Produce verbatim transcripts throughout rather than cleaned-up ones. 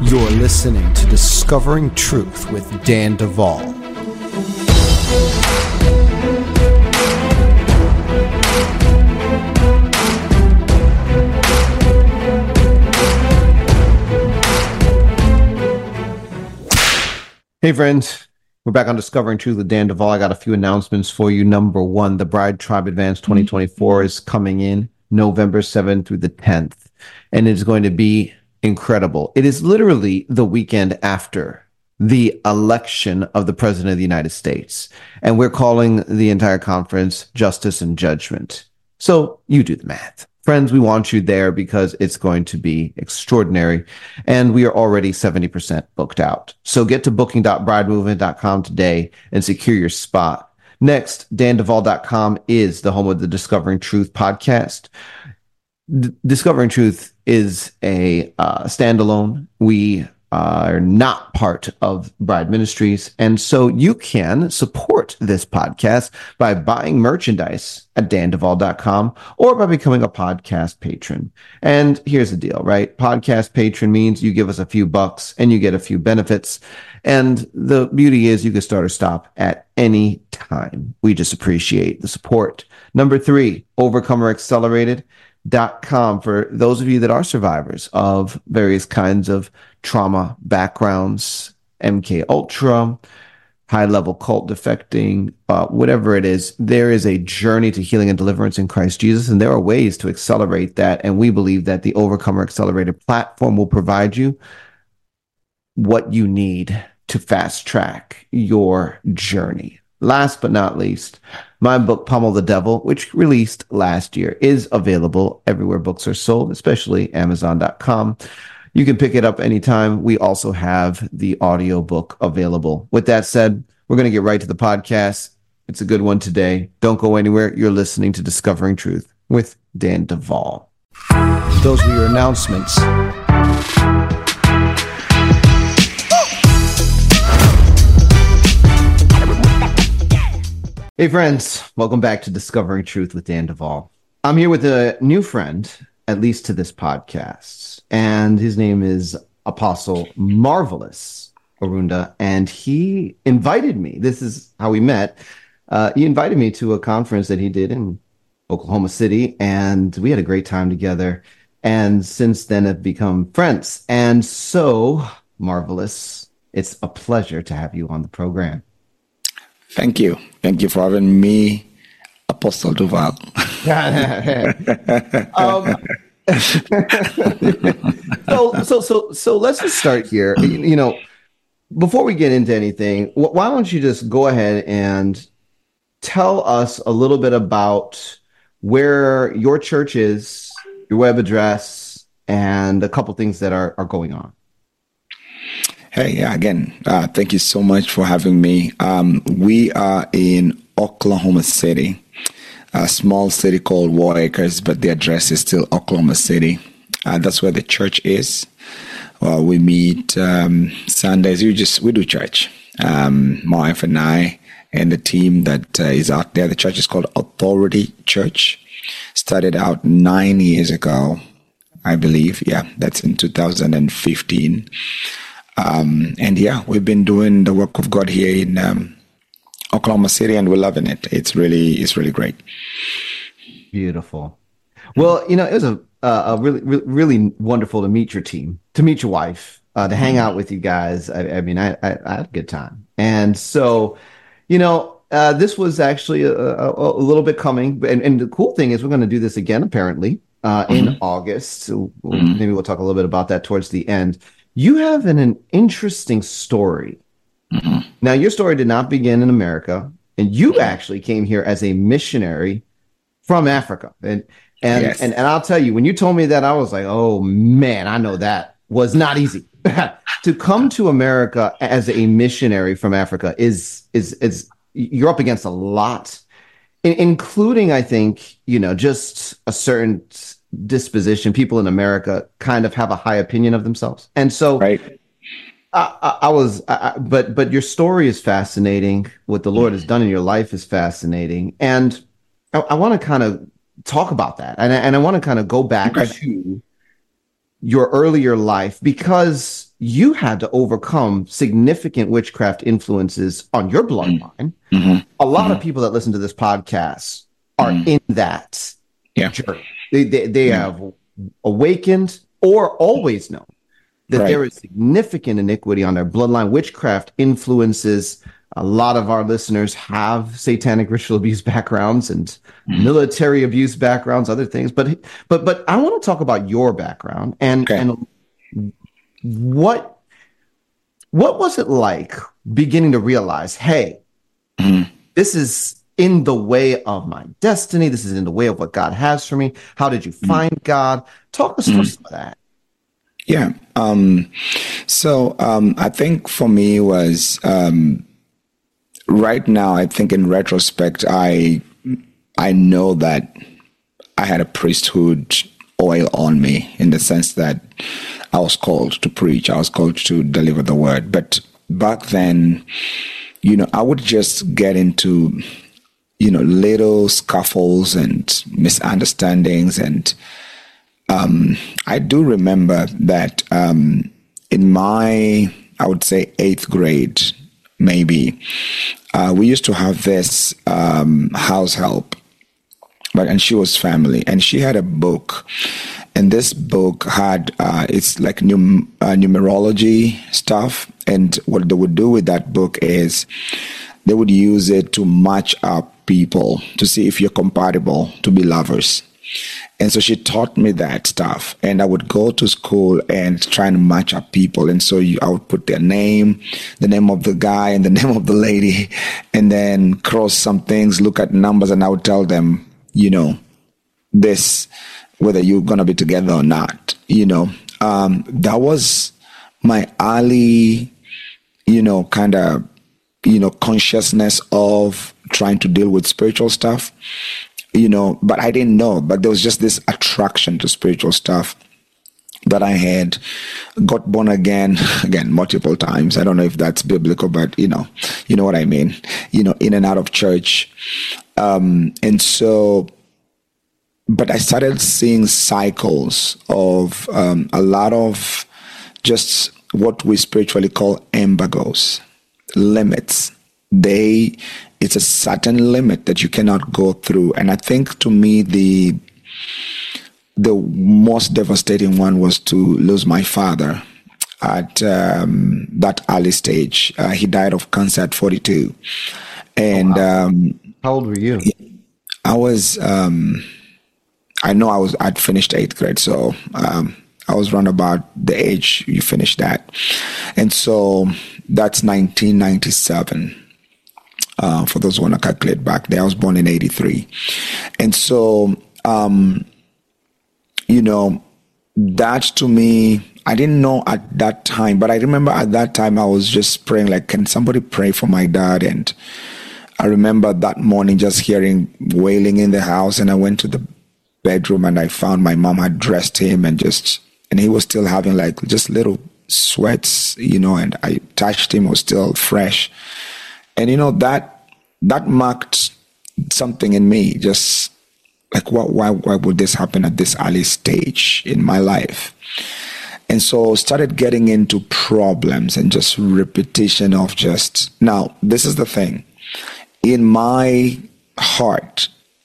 You're listening to Discovering Truth with Dan Duvall. Hey friends, we're back on Discovering Truth with Dan Duvall. I got a few announcements for you. Number one, the Bride Tribe Advance twenty twenty-four is coming in November seventh through the tenth, and it's going to be incredible. It is literally the weekend after the election of the President of the United States, and we're calling the entire conference Justice and Judgment. So you do the math. Friends, we want you there because it's going to be extraordinary, and we are already seventy percent booked out. So get to booking dot bride movement dot com today and secure your spot. Next, dan duvall dot com is the home of the Discovering Truth podcast. D- Discovering Truth is a uh, standalone. We are not part of Bride Ministries, and so you can support this podcast by buying merchandise at dan duvall dot com or by becoming a podcast patron. And here's the deal, right? Podcast patron means you give us a few bucks and you get a few benefits. And the beauty is you can start or stop at any time. We just appreciate the support. Number three, Overcomer Accelerated dot com for those of you that are survivors of various kinds of trauma backgrounds, M K Ultra, high-level cult defecting, uh, whatever it is. There is a journey to healing and deliverance in Christ Jesus, and there are ways to accelerate that. And we believe that the Overcomer Accelerated platform will provide you what you need to fast-track your journey. Last but not least, my book, Pummel the Devil, which released last year, is available everywhere books are sold, especially amazon dot com. You can pick it up anytime. We also have the audiobook available. With that said, we're going to get right to the podcast. It's a good one today. Don't go anywhere. You're listening to Discovering Truth with Dan Duvall. Those were your announcements. Hey friends, welcome back to Discovering Truth with Dan Duvall. I'm here with a new friend, at least to this podcast, and his name is Apostle Marvelous Orunda, and he invited me. This is how we met. Uh, he invited me to a conference that he did in Oklahoma City, and we had a great time together, and since then have become friends. And so, Marvelous, it's a pleasure to have you on the program. Thank you. Thank you for having me, Apostle Duvall. um, so, so, so, so let's just start here. You, you know, before we get into anything, wh- why don't you just go ahead and tell us a little bit about where your church is, your web address, and a couple things that are, are going on. Hey, yeah, again, uh, thank you so much for having me. Um, we are in Oklahoma City, a small city called War Acres, but the address is still Oklahoma City. Uh, that's where the church is. Well, we meet um, Sundays. We just we do church. Um, my wife and I and the team that uh, is out there. The church is called Authority Church. Started out nine years ago, I believe. Yeah, that's in two thousand fifteen. Um, and yeah, we've been doing the work of God here in um, Oklahoma City, and we're loving it. It's really, it's really great. Beautiful. Well, you know, it was a, uh, a really, really, really wonderful to meet your team, to meet your wife, uh, to hang out with you guys. I, I mean, I, I, I had a good time. And so, you know, uh, this was actually a, a, a little bit coming. And, and the cool thing is we're going to do this again, apparently, uh, in mm-hmm. August. So we'll, mm-hmm. maybe we'll talk a little bit about that towards the end. You have an, an interesting story. Mm-hmm. Now, your story did not begin in America, and you actually came here as a missionary from Africa. And and, yes. and and I'll tell you, when you told me that, I was like, oh, man, I know that was not easy. To come to America as a missionary from Africa is, is, is you're up against a lot, in, including, I think, you know, just a certain disposition. People in America kind of have a high opinion of themselves, and so right. I, I, I was, I, but but your story is fascinating. What the Lord has done in your life is fascinating, and I, I want to kind of talk about that, and I, and I want to kind of go back okay. to your earlier life, because you had to overcome significant witchcraft influences on your bloodline. Mm-hmm. A lot Mm-hmm. of people that listen to this podcast are Mm-hmm. in that Yeah. journey. They, they, they Yeah. have awakened or always known that Right. there is significant iniquity on their bloodline. Witchcraft influences. A lot of our listeners have satanic ritual abuse backgrounds and Mm-hmm. military abuse backgrounds, other things. But but but I want to talk about your background and Okay. and what what was it like beginning to realize, hey, Mm-hmm. this is in the way of my destiny. This is in the way of what God has for me. How did you find God? Talk us through some of that. Yeah. Um, so um, I think for me was um, right now. I think in retrospect, I I know that I had a priesthood oil on me in the sense that I was called to preach. I was called to deliver the word. But back then, you know, I would just get into, you know, little scuffles and misunderstandings. And um, I do remember that um, in my, I would say, eighth grade, maybe, uh, we used to have this um, house help, but and she was family, and she had a book, and this book had uh, it's like num- uh, numerology stuff, and what they would do with that book is they would use it to match up people to see if you're compatible to be lovers. And so she taught me that stuff, and I would go to school and try and match up people. And so you, I would put their name, the name of the guy, and the name of the lady, and then cross some things, look at numbers, and I would tell them, you know, this, whether you're going to be together or not, you know. Um, that was my early, you know, kind of, you know, consciousness of trying to deal with spiritual stuff. You know, but I didn't know, but there was just this attraction to spiritual stuff that I had. Got born again, again, multiple times. I don't know if that's biblical, but you know, you know what I mean, you know, in and out of church. Um, and so, but I started seeing cycles of um, a lot of just what we spiritually call embargoes, limits. They, it's a certain limit that you cannot go through. And I think to me, the the most devastating one was to lose my father at um, that early stage. Uh, he died of cancer at forty-two. And Oh, wow. um, How old were you? I was, um, I know I was, I'd finished eighth grade. So um, I was around about the age you finished that. And so that's nineteen ninety-seven. Uh, for those who want to calculate back there, I was born in eighty-three. And so, um, you know, that to me, I didn't know at that time, but I remember at that time I was just praying, like, can somebody pray for my dad? And I remember that morning just hearing wailing in the house, and I went to the bedroom and I found my mom had dressed him and just, and he was still having like just little sweats, you know, and I touched him, was still fresh. And, you know, that that marked something in me, just like, what, why, why would this happen at this early stage in my life? And so started getting into problems and just repetition of just, now, this is the thing. In my heart,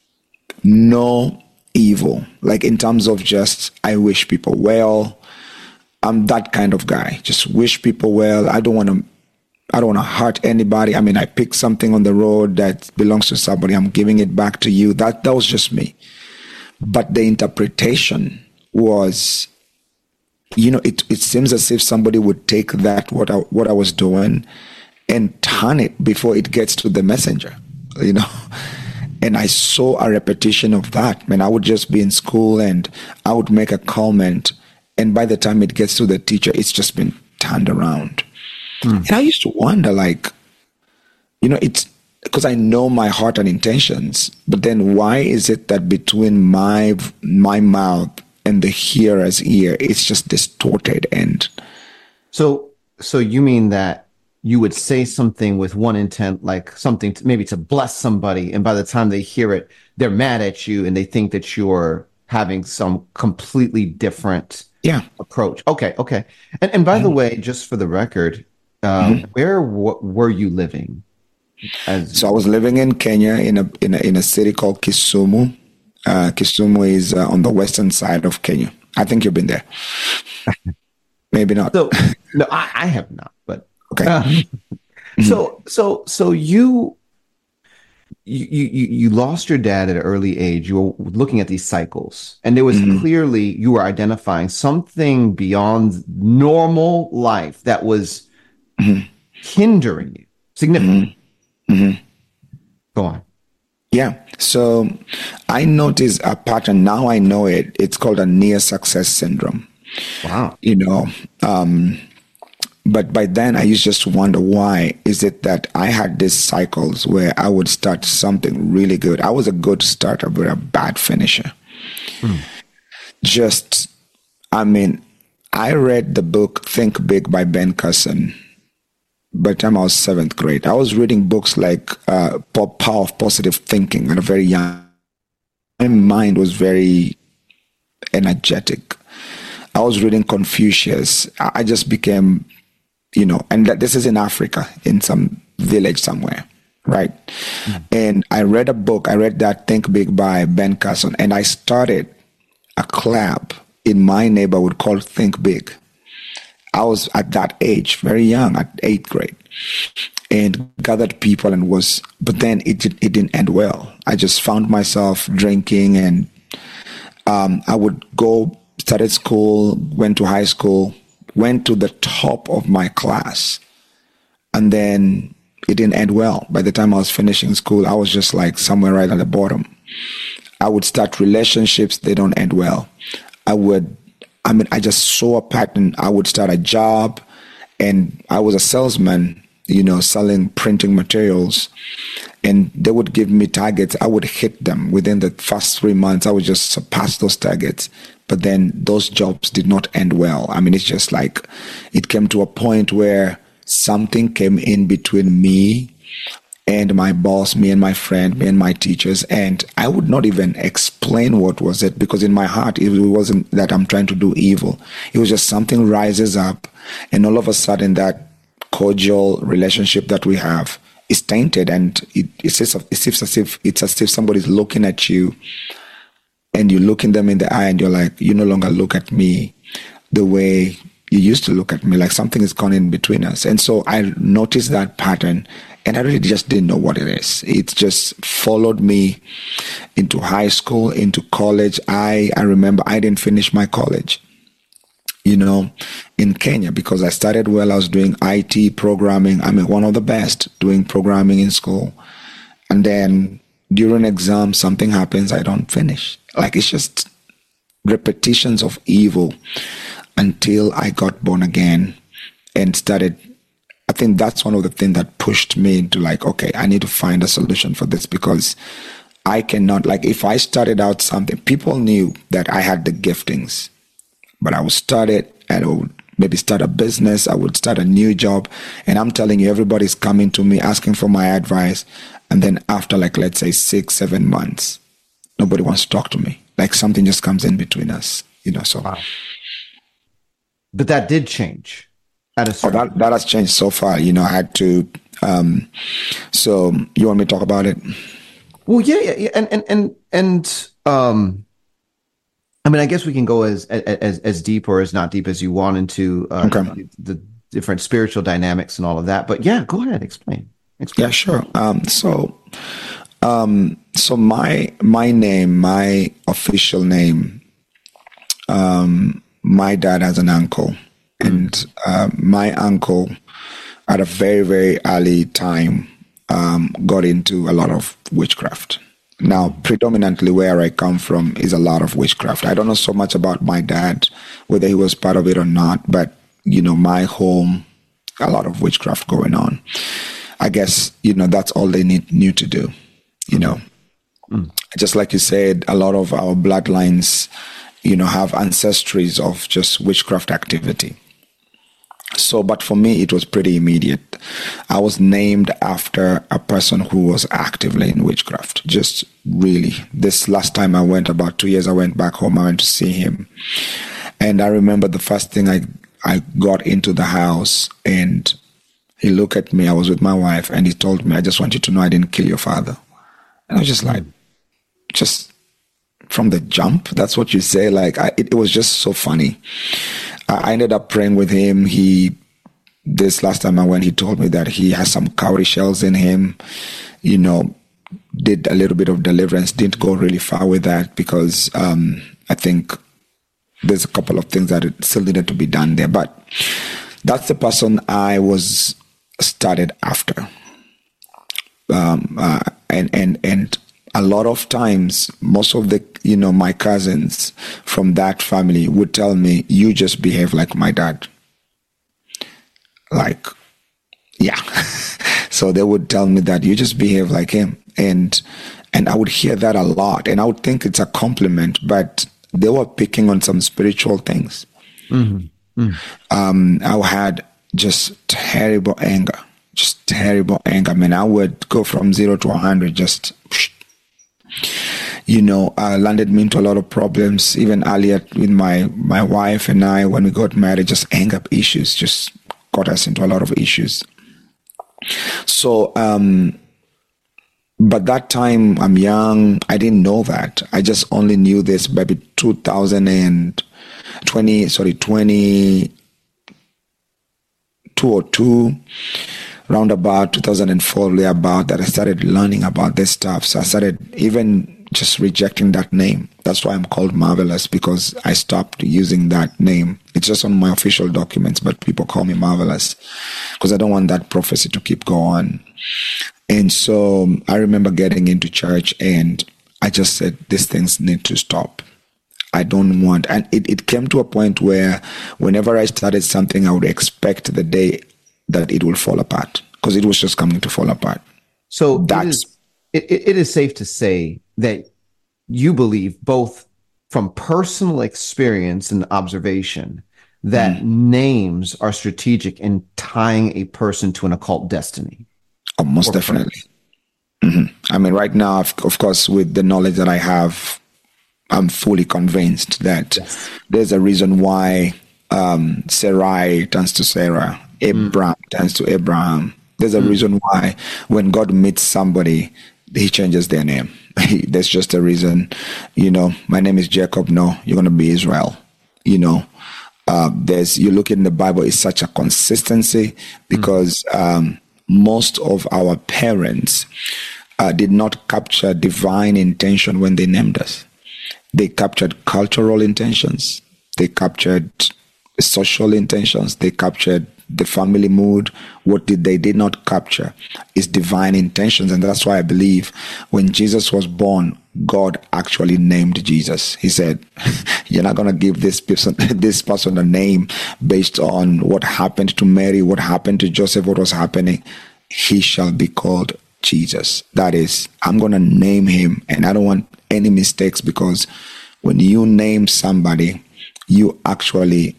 no evil, like in terms of just, I wish people well. I'm that kind of guy, just wish people well. I don't want to I don't want to hurt anybody. I mean, I pick something on the road that belongs to somebody, I'm giving it back to you. That that was just me. But the interpretation was, you know, it, it seems as if somebody would take that, what I, what I was doing, and turn it before it gets to the messenger, you know. And I saw a repetition of that. I mean, I would just be in school and I would make a comment, and by the time it gets to the teacher, it's just been turned around. Mm. And I used to wonder, like, you know, it's because I know my heart and intentions, but then why is it that between my my mouth and the hearer's ear, it's just distorted? And so, so you mean that you would say something with one intent, like something to, maybe to bless somebody, and by the time they hear it, they're mad at you and they think that you're having some completely different Yeah. approach. Okay, okay. And and by the Mhm. way, just for the record, uh, Mhm. where w were you living? As So I was living in Kenya in a in a, in a city called Kisumu. Uh, Kisumu is uh, on the western side of Kenya. I think you've been there. Maybe not. so no, I, I have not, but Okay. um, Mhm. so so so you you you you lost your dad at an early age. You were looking at these cycles, and there was Mhm. clearly you were identifying something beyond normal life that was Mhm. hindering you significantly. Mhm. Mhm. Go on. Yeah. So I noticed a pattern. Now I know it. It's called a near success syndrome. Wow. You know, um, but by then I used just to wonder why is it that I had these cycles where I would start something really good. I was a good starter, but a bad finisher. Mm. Just, I mean, I read the book Think Big by Ben Carson by the time I was seventh grade. I was reading books like uh, Power of Positive Thinking at a very young. My mind was very energetic. I was reading Confucius. I I just became, you know, and that this is in Africa, in some village somewhere, right? Mm. And I read a book. I read that Think Big by Ben Carson, and I started a club in my neighborhood called Think Big. I was at that age, very young, at eighth grade, and gathered people and was, but then it did- it didn't end well. I just found myself drinking, and um, I would go, started school, went to high school, went to the top of my class, and then it didn't end well. By the time I was finishing school, I was just like somewhere right at the bottom. I would start relationships, they don't end well. I would, I mean, I just saw a pattern. I would start a job, and I was a salesman, you know, selling printing materials, and they would give me targets. I would hit them within the first three months. I would just surpass those targets. But then those jobs did not end well. I mean, it's just like it came to a point where something came in between me and my boss, me and my friend, me and my teachers, and I would not even explain what was it, because in my heart it wasn't that I'm trying to do evil. It was just something rises up, and all of a sudden that cordial relationship that we have is tainted, and it, it's, as if, it's as if it's as if somebody's looking at you, and you look in them in the eye, and you're like, you no longer look at me the way you used to look at me, like something is gone in between us. And so I noticed that pattern, and I really just didn't know what it is. It just followed me into high school, into college. I, I remember I didn't finish my college, you know, in Kenya, because I started well. I was doing I T programming. I mean, one of the best doing programming in school. And then during exam, something happens. I don't finish. Like, it's just repetitions of evil until I got born again and started. I think that's one of the things that pushed me into like, okay, I need to find a solution for this, because I cannot, like, if I started out something, people knew that I had the giftings, but I would start it and I would maybe start a business, I would start a new job. And I'm telling you, everybody's coming to me asking for my advice. And then after, like, let's say six, seven months, nobody wants to talk to me. Like, something just comes in between us, you know, so. Wow. But that did change at a Oh, certain that, that has changed so far. You know, I had to, um, so you want me to talk about it? Well, yeah, yeah, yeah. And and and and um I mean, I guess we can go as as as deep or as not deep as you want into uh Okay. the, the different spiritual dynamics and all of that. But yeah, go ahead, explain. Yeah, Explain. sure. Um, so, um, so my, my name, my official name, um, my dad has an uncle, and uh, my uncle at a very, very early time um, got into a lot of witchcraft. Now, predominantly where I come from is a lot of witchcraft. I don't know so much about my dad, whether he was part of it or not, but, you know, my home, a lot of witchcraft going on. I guess, you know, that's all they need, knew to do, you know. Mm. Just like you said, a lot of our bloodlines, you know, have ancestries of just witchcraft activity. So, but for me, it was pretty immediate. I was named after a person who was actively in witchcraft. Just really, this last time I went, about two years, I went back home, I went to see him. And I remember the first thing I, I got into the house, and he looked at me. I was with my wife, and he told me, I just want you to know I didn't kill your father. And I was just like, just from the jump, that's what you say. Like, I, it, it was just so funny. I ended up praying with him. He, this last time I went, he told me that he has some cowrie shells in him, you know, did a little bit of deliverance, didn't go really far with that because um, I think there's a couple of things that still needed to be done there. But that's the person I was started after. Um, uh, and, and, and a lot of times, most of the, you know, my cousins from that family would tell me, you just behave like my dad. Like, yeah. So they would tell me that you just behave like him. And, and I would hear that a lot. And I would think it's a compliment, but they were picking on some spiritual things. Mm-hmm. Mm-hmm. Um, I had just terrible anger, just terrible anger. I mean, I would go from zero to a hundred, just, you know, uh, landed me into a lot of problems. Even earlier with my, my wife and I, when we got married, just anger issues just got us into a lot of issues. So, um, but that time I'm young, I didn't know that. I just only knew this maybe two thousand twenty, sorry, twenty, two or two, round about two thousand four, about that I started learning about this stuff. So I started even just rejecting that name. That's why I'm called Marvelous, because I stopped using that name. It's just on my official documents, but people call me Marvelous because I don't want that prophecy to keep going. And so I remember getting into church and I just said, these things need to stop. I don't want, and it, it came to a point where whenever I started something, I would expect the day that it will fall apart because it was just coming to fall apart. So That's, it is, it, it is safe to say that you believe, both from personal experience and observation, that mm. names are strategic in tying a person to an occult destiny. Oh, most definitely. Mm-hmm. I mean, right now, of, of course, with the knowledge that I have, I'm fully convinced that yes. there's a reason why um, Sarai turns to Sarah, Abraham mm. turns to Abraham. There's a mm. reason why when God meets somebody, he changes their name. There's just a reason. You know, my name is Jacob. No, you're going to be Israel. You know, uh, there's, you look in the Bible, it's such a consistency because mm. um, most of our parents uh, did not capture divine intention when they named us. They captured cultural intentions. They captured social intentions. They captured the family mood. What did they did not capture is divine intentions. And that's why I believe when Jesus was born, God actually named Jesus. He said, you're not going to give this person, this person a name based on what happened to Mary, what happened to Joseph, what was happening. He shall be called Jesus. That is, I'm going to name him, and I don't want any mistakes, because when you name somebody, you actually,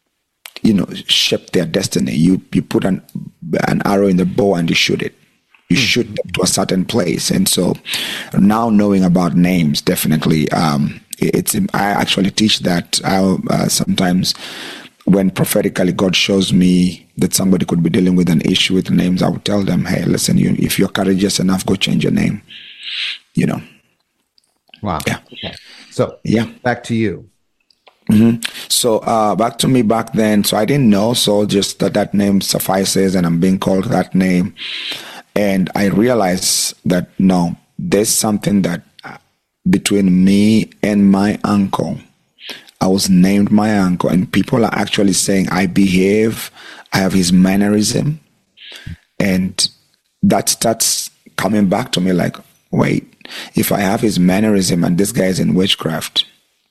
you know, shape their destiny. You you put an an arrow in the bow and you shoot it. You mm-hmm. shoot them to a certain place. And so now knowing about names, definitely, um, it's, I actually teach that. I, uh, sometimes when prophetically God shows me that somebody could be dealing with an issue with names, I would tell them, hey, listen, you, if you're courageous enough, go change your name, you know. Wow. Yeah. Okay. So yeah, back to you. Mm-hmm. So uh, back to me back then. So I didn't know. So just that that name suffices, and I'm being called that name. And I realized that no, there's something that uh, between me and my uncle. I was named my uncle, and people are actually saying I behave, I have his mannerism, and that starts coming back to me like, wait, if I have his mannerism and this guy is in witchcraft,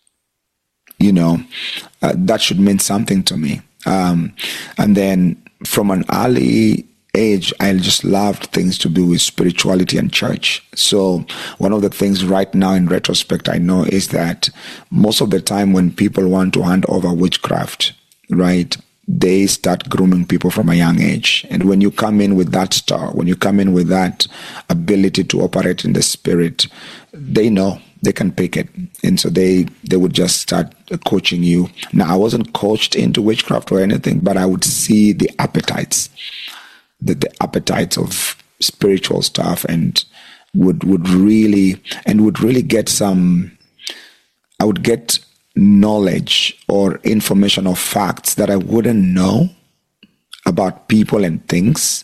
you know, uh, that should mean something to me. Um, and then from an early age, I just loved things to do with spirituality and church. So one of the things right now in retrospect I know is that most of the time when people want to hand over witchcraft, right, they start grooming people from a young age. And when you come in with that star, when you come in with that ability to operate in the spirit, they know they can pick it. And so they they would just start coaching you. Now, I wasn't coached into witchcraft or anything, but I would see the appetites, the, the appetites of spiritual stuff, and would would really and would really get some, I would get knowledge or information or facts that I wouldn't know about people and things.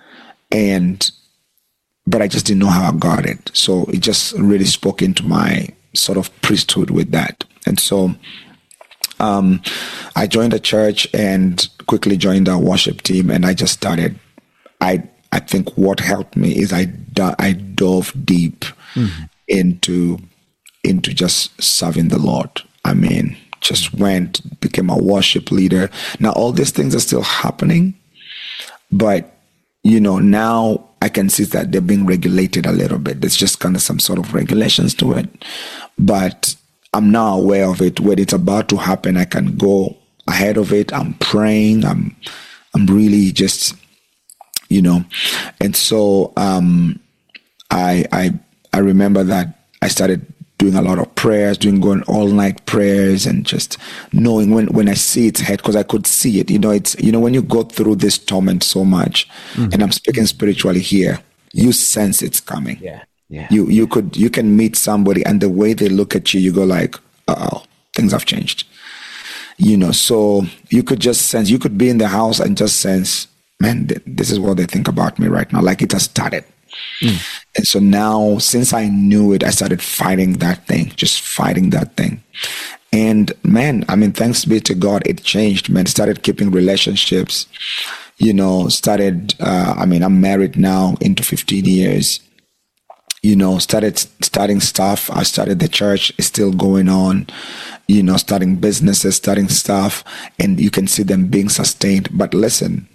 And but I just didn't know how I got it. So it just really spoke into my sort of priesthood with that. And so um, I joined a church and quickly joined a worship team, and I just started. I I think what helped me is I do, I dove deep mm-hmm. into into just serving the Lord. I mean, just went, became a worship leader. Now all these things are still happening, but you know, now I can see that they're being regulated a little bit. There's just kind of some sort of regulations to it. But I'm now aware of it. When it's about to happen, I can go ahead of it. I'm praying. I'm I'm really just, you know. And so um, I I I remember that I started doing a lot of prayers, doing going all night prayers, and just knowing when, when I see its head, because I could see it. You know, it's, you know, when you go through this torment so much, mm-hmm. and I'm speaking spiritually here, you sense it's coming. Yeah. Yeah. You, you could, you can meet somebody, and the way they look at you, you go like, uh-oh, things have changed. You know, so you could just sense, you could be in the house and just sense, man, th- this is what they think about me right now. Like it has started. Mm. And so now, since I knew it, I started fighting that thing, just fighting that thing. And man, I mean, thanks be to God, it changed, man. Started keeping relationships, you know, started, uh, I mean, I'm married now into fifteen years, you know, started starting stuff. I started the church, it's still going on, you know, starting businesses, starting stuff, and you can see them being sustained. But listen,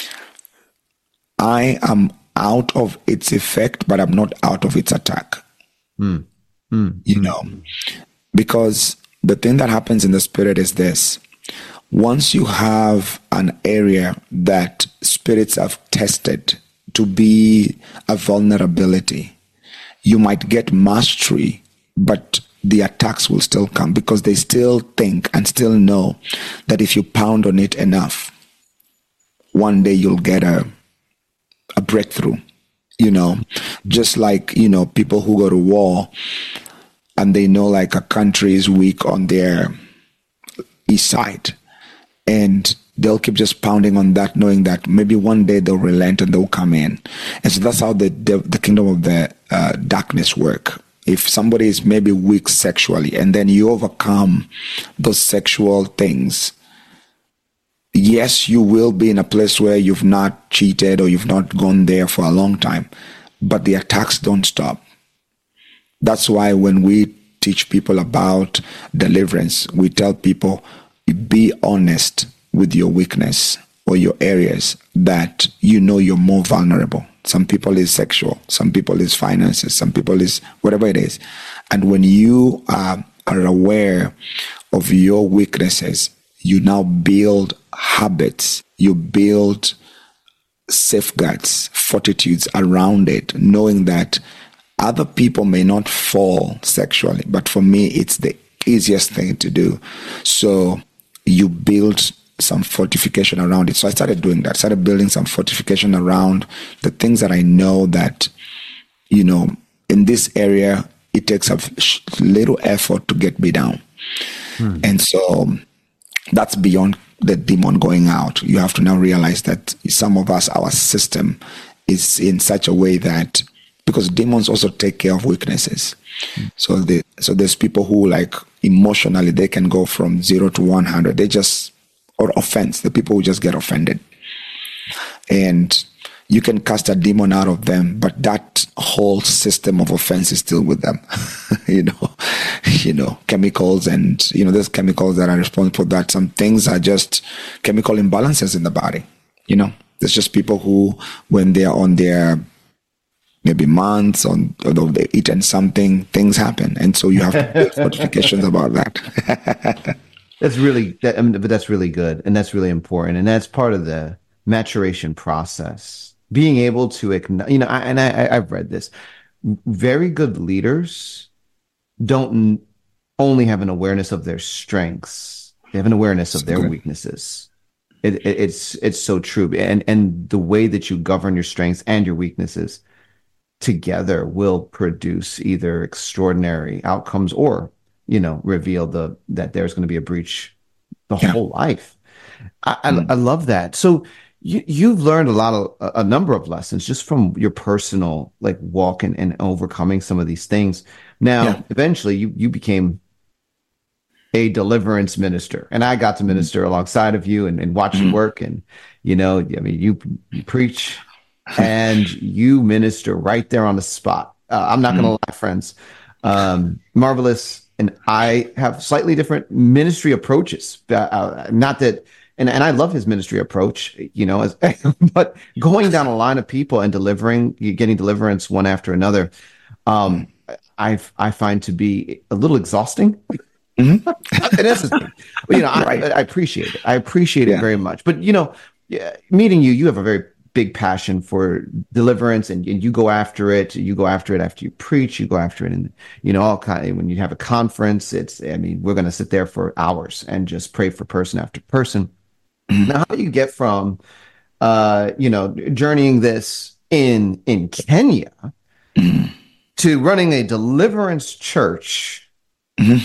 I am out of its effect, but I'm not out of its attack. Mm. Mm. You know, because the thing that happens in the spirit is this. Once you have an area that spirits have tested to be a vulnerability, you might get mastery, but the attacks will still come, because they still think and still know that if you pound on it enough, one day you'll get a a breakthrough, you know, just like, you know, people who go to war and they know like a country is weak on their east side, and they'll keep just pounding on that, knowing that maybe one day they'll relent and they'll come in. And so that's how the the, the kingdom of the uh, darkness work. If somebody is maybe weak sexually, and then you overcome those sexual things, yes, you will be in a place where you've not cheated or you've not gone there for a long time, but the attacks don't stop. That's why when we teach people about deliverance, we tell people, be honest with your weakness or your areas that you know you're more vulnerable. Some people is sexual, some people is finances, some people is whatever it is. And when you uh, are aware of your weaknesses, you now build habits, you build safeguards, fortitudes around it, knowing that other people may not fall sexually, but for me, it's the easiest thing to do. So you build some fortification around it. So I started doing that, started building some fortification around the things that I know that, you know, in this area, it takes a little effort to get me down. Hmm. And so that's beyond the demon going out. You have to now realize that some of us, our system is in such a way that, because demons also take care of weaknesses. Mm. So the so there's people who, like, emotionally they can go from zero to one hundred. They just, or offense, the people who just get offended. And you can cast a demon out of them, but that whole system of offense is still with them. you know, you know, chemicals, and, you know, there's chemicals that are responsible for that. Some things are just chemical imbalances in the body. You know, there's just people who, when they're on their maybe months on, although they've eaten something, things happen. And so you have to build fortifications about that. That's really, that, I mean, but that's really good. And that's really important. And that's part of the maturation process. Being able to, you know, I, and I, I've read this, very good leaders don't n- only have an awareness of their strengths, they have an awareness of So their good. weaknesses. It, it, it's it's so true, and and the way that you govern your strengths and your weaknesses together will produce either extraordinary outcomes or, you know, reveal the that there's going to be a breach the Yeah. whole life. I, I, Mm. I love that. So you you've learned a lot of a, a number of lessons just from your personal like walk and, and overcoming some of these things. Yeah. Now, eventually you you became a deliverance minister, and I got to Mm. minister alongside of you and, and watch you Mm. work. And you know, I mean, you you preach and you minister right there on the spot. Uh, I'm not going to Mm. lie, friends. Um, Marvelous and I have slightly different ministry approaches. Uh, uh, not that, and, and I love his ministry approach, you know, as, but going down a line of people and delivering, getting deliverance one after another, um, I I find to be a little exhausting. Mhm. It is, you know, I, Right. I appreciate it. I appreciate it Yeah. very much. But you know, yeah, meeting you, you have a very big passion for deliverance, and, and you go after it. You go after it after you preach. You go after it, and you know, all kind. When you have a conference, it's. I mean, we're going to sit there for hours and just pray for person after person. Mhm. Now, how do you get from, uh, you know, journeying this in in Kenya Mhm. to running a deliverance church Mhm.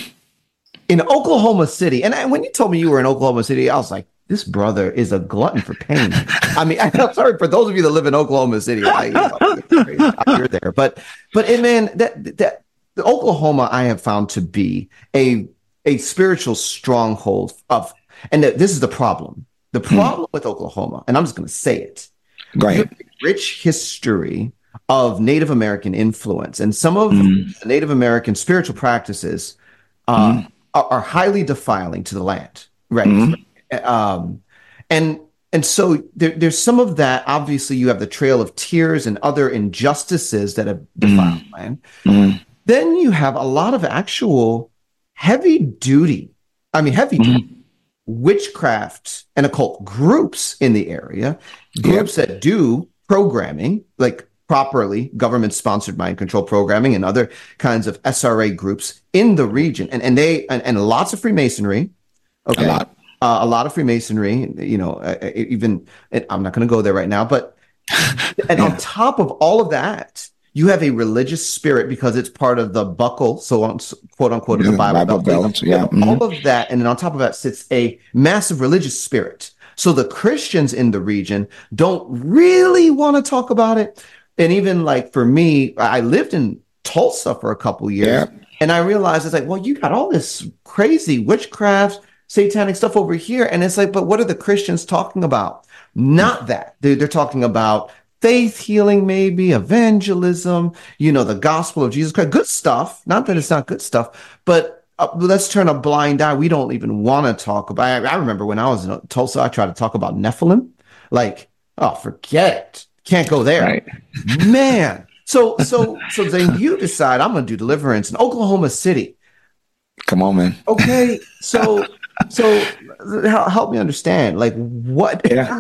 in Oklahoma City? And I, when you told me you were in Oklahoma City, I was like, this brother is a glutton for pain. I mean, I'm sorry for those of you that live in Oklahoma City. I, you know, you're there, but but it, man, that that the Oklahoma I have found to be a a spiritual stronghold of, and th- this is the problem. The Mm. problem with Oklahoma, and I'm just going to say it, Go you have ahead. a rich history of Native American influence, and some of Mm. the Native American spiritual practices uh, Mm. are, are highly defiling to the land, right? Mm. Um, and and so there, there's some of that. Obviously, you have the Trail of Tears and other injustices that have defiled Mm. the land. Mm. Then you have a lot of actual heavy duty, I mean, heavy duty Mm. witchcraft and occult groups in the area, Yep. groups that do programming, like properly government sponsored mind control programming and other kinds of S R A groups in the region. And, and they, and, and lots of Freemasonry. A Okay. lot. Uh, a lot of Freemasonry, you know, uh, even, I'm not going to go there right now, but, and on Yeah. top of all of that, you have a religious spirit because it's part of the buckle, so on, quote unquote, of the Yeah. Bible Bible Belt. So you Belt. you have Yeah. all Mm. of that, and then on top of that sits a massive religious spirit. So the Christians in the region don't really want to talk about it. And even like for me, I lived in Tulsa for a couple years, Yeah. and I realized it's like, well, you got all this crazy witchcraft, satanic stuff over here, and it's like, but what are the Christians talking about? Not that. They're, they're talking about faith healing, maybe evangelism, you know, the gospel of Jesus Christ. Good stuff. Not that it's not good stuff, but uh, let's turn a blind eye. We don't even want to talk about it. I remember when I was in Tulsa, I tried to talk about Nephilim. Like, oh, forget it. Can't go there. Right. Man. So, so, so then you decide I'm going to do deliverance in Oklahoma City. Come on, man. Okay. So, so help, help me understand, like what? Yeah.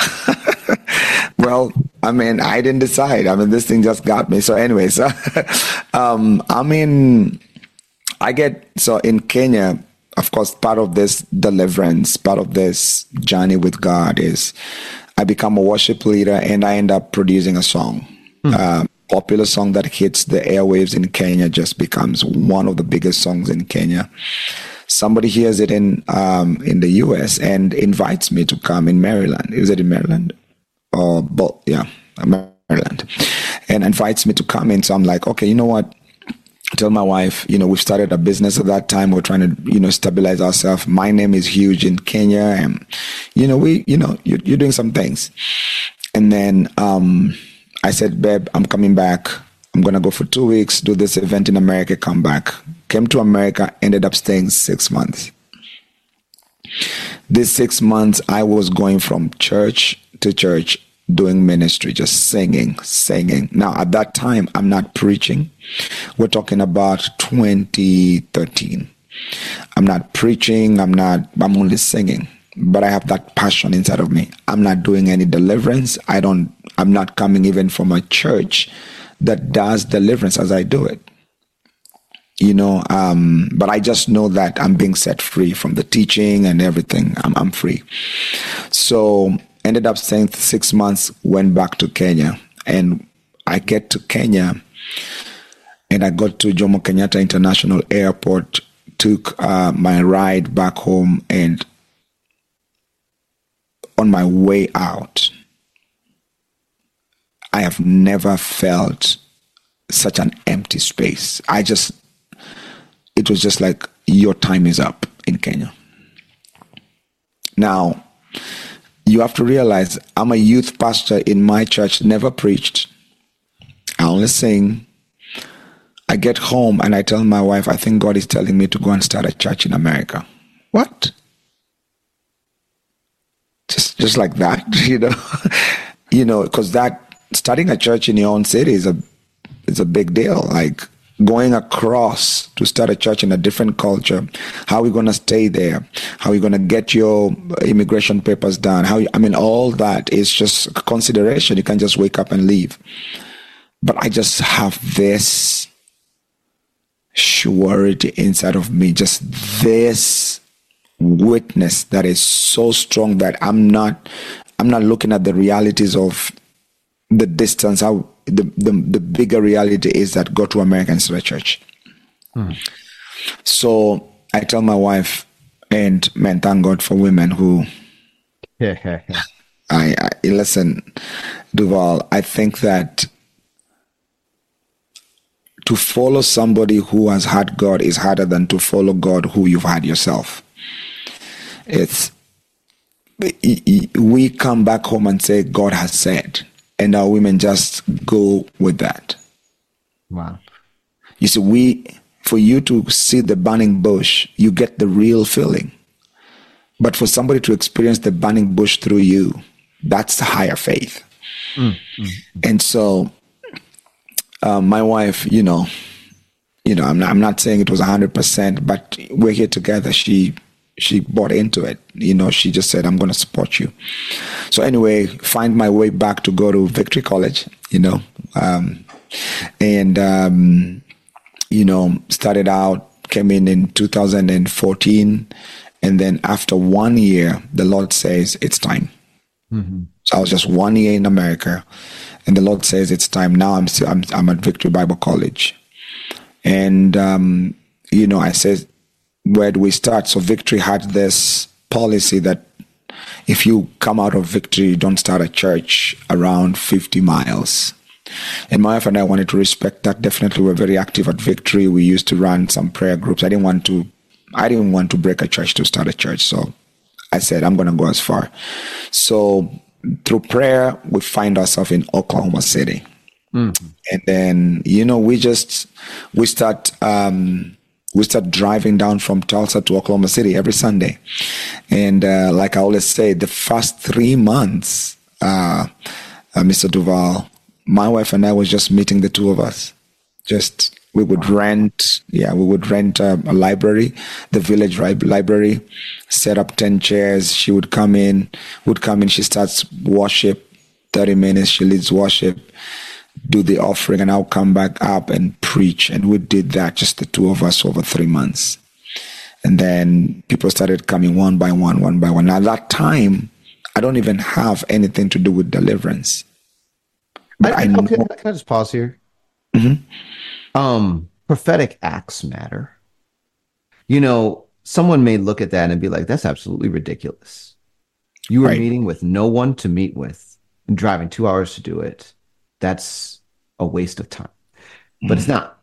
Well, I mean, I didn't decide. I mean, this thing just got me. So, anyways, um, I mean, I get so in Kenya, of course, part of this deliverance, part of this journey with God is I become a worship leader and I end up producing a song. Hmm. Uh, popular song that hits the airwaves in Kenya just becomes one of the biggest songs in Kenya. Somebody hears it in um, in the U S and invites me to come in Maryland. Is it in Maryland? Or both? Yeah, Maryland. And invites me to come in. So I'm like, okay, you know what? Tell my wife, you know, we've started a business at that time. We're trying to, you know, stabilize ourselves. My name is huge in Kenya. And, you know, we, you know, you're, you're doing some things. And then um, I said, babe, I'm coming back. I'm going to go for two weeks, do this event in America, come back. Came to America, ended up staying six months. This six months, I was going from church to church, doing ministry, just singing, singing. Now, at that time, I'm not preaching. We're talking about twenty thirteen. I'm not preaching. I'm not, I'm only singing. But I have that passion inside of me. I'm not doing any deliverance. I don't, I'm not coming even from a church that does deliverance as I do it. you know, um, but I just know that I'm being set free from the teaching and everything. I'm, I'm free. So ended up staying six months, went back to Kenya, and I get to Kenya and I got to Jomo Kenyatta International Airport, took uh, my ride back home, and on my way out, I have never felt such an empty space. I just, it was just like, your time is up in Kenya. Now, you have to realize I'm a youth pastor in my church, never preached. I only sing. I get home and I tell my wife, I think God is telling me to go and start a church in America. What? Just, just like that, you know, you know, because that starting a church in your own city is a, is a big deal. Like going across to start a church in a different culture. How are we going to stay there? How are you going to get your immigration papers done? How, I mean, all that is just a consideration. You can't just wake up and leave. But I just have this surety inside of me, just this witness that is so strong that I'm not, I'm not looking at the realities of the distance. How the, the, the bigger reality is that go to America and start a church. Hmm. So I tell my wife, and man, thank God for women who, I, I listen, Duval, I think that to follow somebody who has had God is harder than to follow God who you've had yourself. It's, we come back home and say, God has said, and our women just go with that. Wow. You see, we, for you to see the burning bush, you get the real feeling. But for somebody to experience the burning bush through you, that's the higher faith. Mm, mm, mm. And so, uh, my wife, you know, you know, I'm not, I'm not saying it was a hundred percent, but we're here together. She, she bought into it. You know, she just said, I'm going to support you. So anyway, find my way back to go to Victory College, you know, um, and, um, you know, started out, came in in two thousand fourteen. And then after one year, the Lord says, it's time. Mm-hmm. So I was just one year in America, and the Lord says, it's time. Now I'm still, I'm, I'm at Victory Bible College. And, um, you know, I said, where do we start? So Victory had this policy that if you come out of Victory, you don't start a church around fifty miles. And my wife and I wanted to respect that. Definitely, we're very active at Victory. We used to run some prayer groups. I didn't want to, I didn't want to break a church to start a church. So I said, I'm going to go as far. So through prayer, we find ourselves in Oklahoma City. Mm-hmm. And then, you know, we just, we start, um, we start driving down from Tulsa to Oklahoma City every Sunday. And uh, like I always say, the first three months, uh, uh, Mister Duval, my wife and I was just meeting the two of us. Just, we would rent, yeah, we would rent a, a library, the village library, set up ten chairs. She would come in, would come in, she starts worship, thirty minutes, she leads worship, do the offering, and I'll come back up and preach. And we did that, just the two of us, over three months. And then people started coming one by one, one by one. Now, at that time, I don't even have anything to do with deliverance. But I, I know, okay, can I just pause here? Mm-hmm. Um, prophetic acts matter. You know, someone may look at that and be like, that's absolutely ridiculous. You were right. meeting with no one to meet with and driving two hours to do it. That's a waste of time. But mm-hmm. it's not.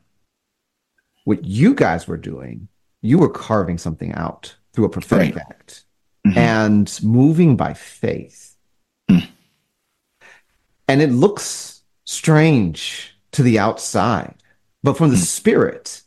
What you guys were doing, you were carving something out through a prophetic right. act mm-hmm. and moving by faith. Mm. And it looks strange to the outside, but from the mm. spirit,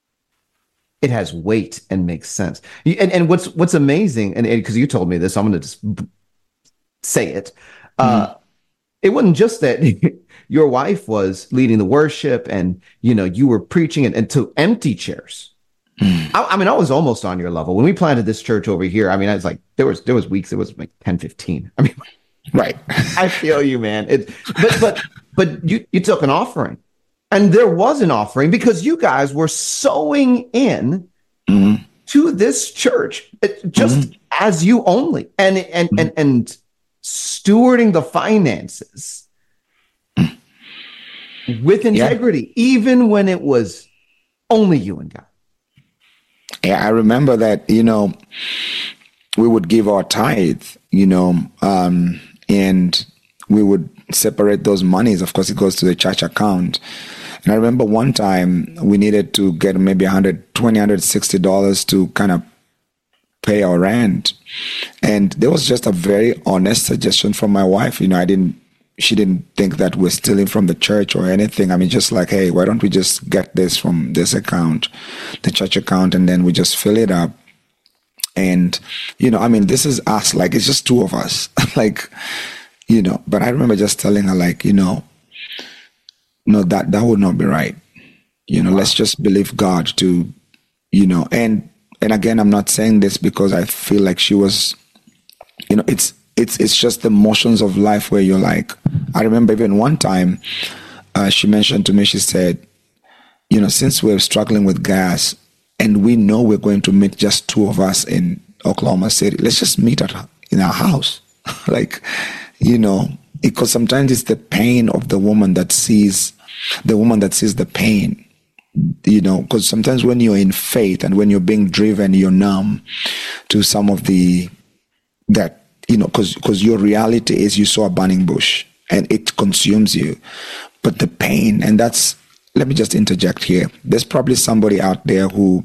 it has weight and makes sense. And, and what's what's amazing, and because you told me this, I'm going to just say it. Mm. Uh, it wasn't just that your wife was leading the worship, and you know you were preaching, and, and to empty chairs. Mm. I, I mean, I was almost on your level when we planted this church over here. I mean, I was like, there was there was weeks it was like ten, fifteen. I mean. Right. I feel you, man. It, but but but you, you took an offering. And there was an offering because you guys were sowing in mm-hmm. to this church just mm-hmm. as you only and and mm-hmm. and and stewarding the finances mm-hmm. with integrity, yeah. even when it was only you and God. Yeah, I remember that, you know, we would give our tithe, you know, um, and we would separate those monies. Of course, it goes to the church account. And I remember one time we needed to get maybe one hundred twenty dollars, one hundred sixty dollars to kind of pay our rent. And there was just a very honest suggestion from my wife. You know, I didn't, she didn't think that we're stealing from the church or anything. I mean, just like, hey, why don't we just get this from this account, the church account, and then we just fill it up. And, you know, I mean, this is us, like, it's just two of us, like, you know, but I remember just telling her, like, you know, no, that, that would not be right. You know, wow. Let's just believe God to, you know, and, and again, I'm not saying this because I feel like she was, you know, it's, it's, it's just the motions of life where you're like, I remember even one time uh, she mentioned to me, she said, you know, since we're struggling with gas and we know we're going to meet just two of us in Oklahoma City, let's just meet at in our house. Like, you know, because sometimes it's the pain of the woman that sees, the woman that sees the pain, you know, because sometimes when you're in faith and when you're being driven, you're numb to some of the, that, you know, because because your reality is you saw a burning bush and it consumes you. But the pain, and that's, let me just interject here. There's probably somebody out there who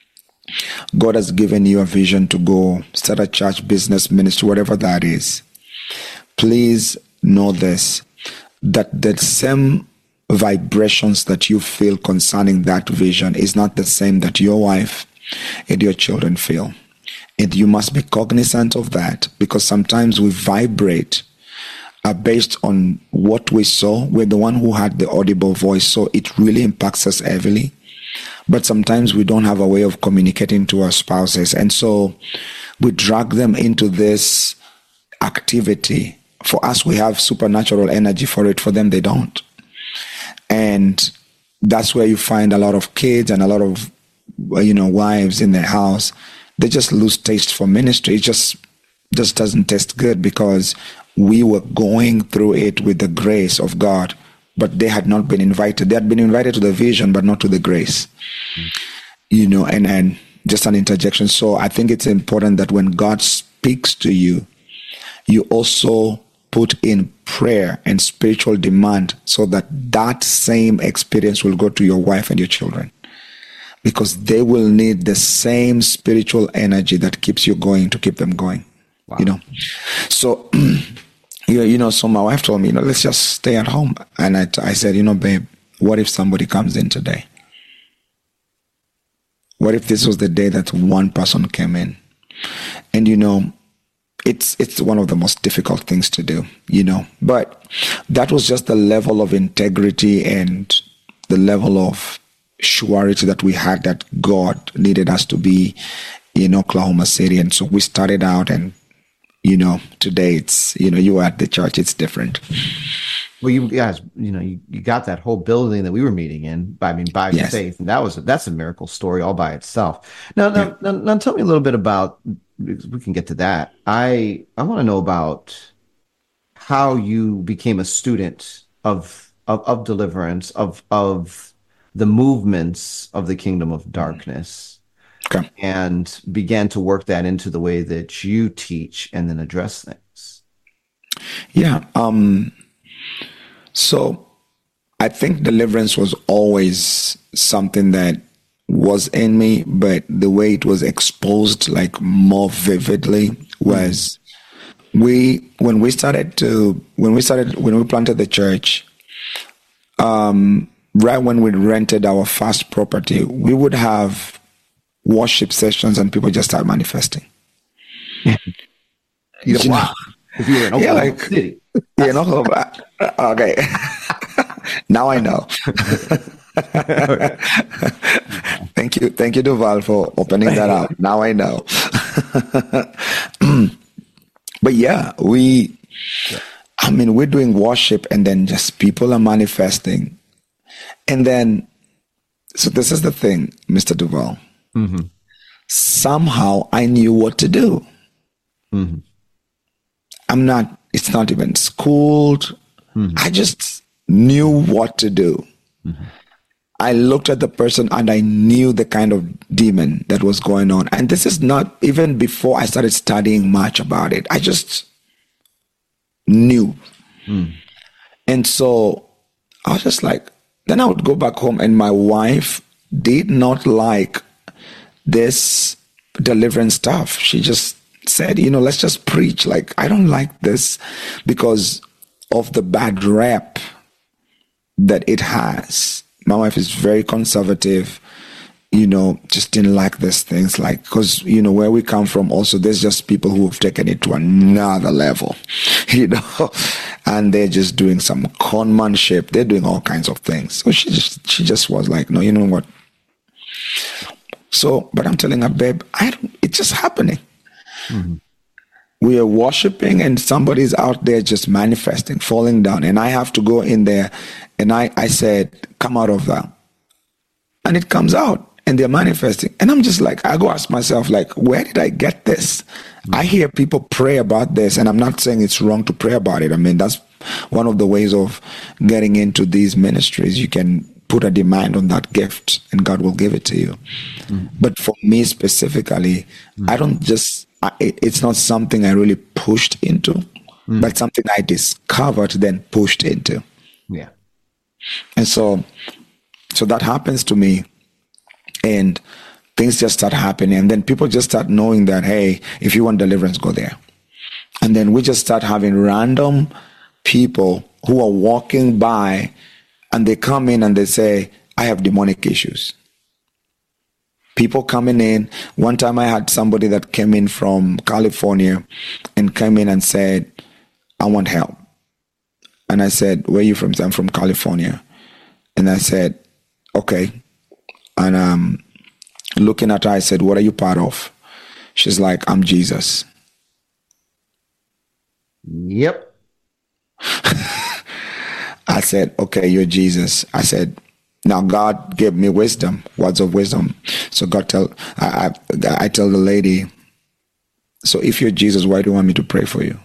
God has given you a vision to go start a church, business, ministry, whatever that is. Please know this, that the same vibrations that you feel concerning that vision is not the same that your wife and your children feel. And you must be cognizant of that, because sometimes we vibrate uh, based on what we saw. We're the one who had the audible voice, so it really impacts us heavily. But sometimes we don't have a way of communicating to our spouses. And so we drag them into this activity. For us, we have supernatural energy for it. For them, they don't. And that's where you find a lot of kids and a lot of, you know, wives in their house. They just lose taste for ministry. It just, just doesn't taste good because we were going through it with the grace of God, but they had not been invited. They had been invited to the vision, but not to the grace. Mm. You know, and, and just an interjection. So I think it's important that when God speaks to you, you also put in prayer and spiritual demand so that that same experience will go to your wife and your children, because they will need the same spiritual energy that keeps you going to keep them going. Wow. You know, so you, you know, so my wife told me, you know, let's just stay at home. And I, I said, you know, babe, what if somebody comes in today? What if this was the day that one person came in? And, you know, it's it's one of the most difficult things to do, you know, but that was just the level of integrity and the level of surety that we had that God needed us to be in Oklahoma City. And so we started out, and, you know, today it's, you know, you were at the church, it's different. Well, you guys, you know, you, you got that whole building that we were meeting in by, I mean, by yes. faith. And that was, that's a miracle story all by itself. Now, now, yeah. now, now tell me a little bit about, we can get to that. I, I want to know about how you became a student of, of, of deliverance, of, of the movements of the kingdom of darkness, okay. and began to work that into the way that you teach and then address things. Yeah. Um, so I think deliverance was always something that was in me, but the way it was exposed, like, more vividly was mm-hmm. we, when we started to, when we started, when we planted the church, um, right when we rented our first property, we would have worship sessions and people just start manifesting. you know, you wow. Know? You were in Oklahoma yeah, like, City. Yeah, in Oklahoma. Okay. Now I know. Thank you. Thank you, Duval, for opening that up. Now I know. But yeah, we, I mean, we're doing worship and then just people are manifesting. And then, so this is the thing, Mister Duval. Mm-hmm. Somehow I knew what to do. Mm-hmm. I'm not, it's not even schooled. Mm-hmm. I just knew what to do. Mm-hmm. I looked at the person and I knew the kind of demon that was going on. And this is not even before I started studying much about it. I just knew. Mm. And so I was just like, then I would go back home, and my wife did not like this deliverance stuff. She just said, you know, let's just preach. Like, I don't like this because of the bad rep that it has. My wife is very conservative, you know, just didn't like these things. Like, because, you know, where we come from also, there's just people who have taken it to another level, you know, and they're just doing some conmanship. They're doing all kinds of things. So she just, she just was like, no, you know what? So, but I'm telling her, babe, I don't, it's just happening. Mm-hmm. We are worshiping and somebody's out there just manifesting, falling down. And I have to go in there. And I, I said, come out of that. And it comes out and they're manifesting. And I'm just like, I go ask myself, like, where did I get this? Mm-hmm. I hear people pray about this, and I'm not saying it's wrong to pray about it. I mean, that's one of the ways of getting into these ministries. You can put a demand on that gift and God will give it to you. Mm-hmm. But for me specifically, mm-hmm. I don't just, I, it's not something I really pushed into, mm-hmm. but something I discovered, then pushed into. Yeah. And so, so that happens to me, and things just start happening. And then people just start knowing that, hey, if you want deliverance, go there. And then we just start having random people who are walking by, and they come in and they say, I have demonic issues. People coming in. One time I had somebody that came in from California and came in and said, I want help. And I said, where are you from? I'm from California. And I said, okay. And um, looking at her, I said, what are you part of? She's like, I'm Jesus. Yep. I said, okay, you're Jesus. I said, now God gave me wisdom, words of wisdom. So God tell, I, I, I tell the lady, so if you're Jesus, why do you want me to pray for you?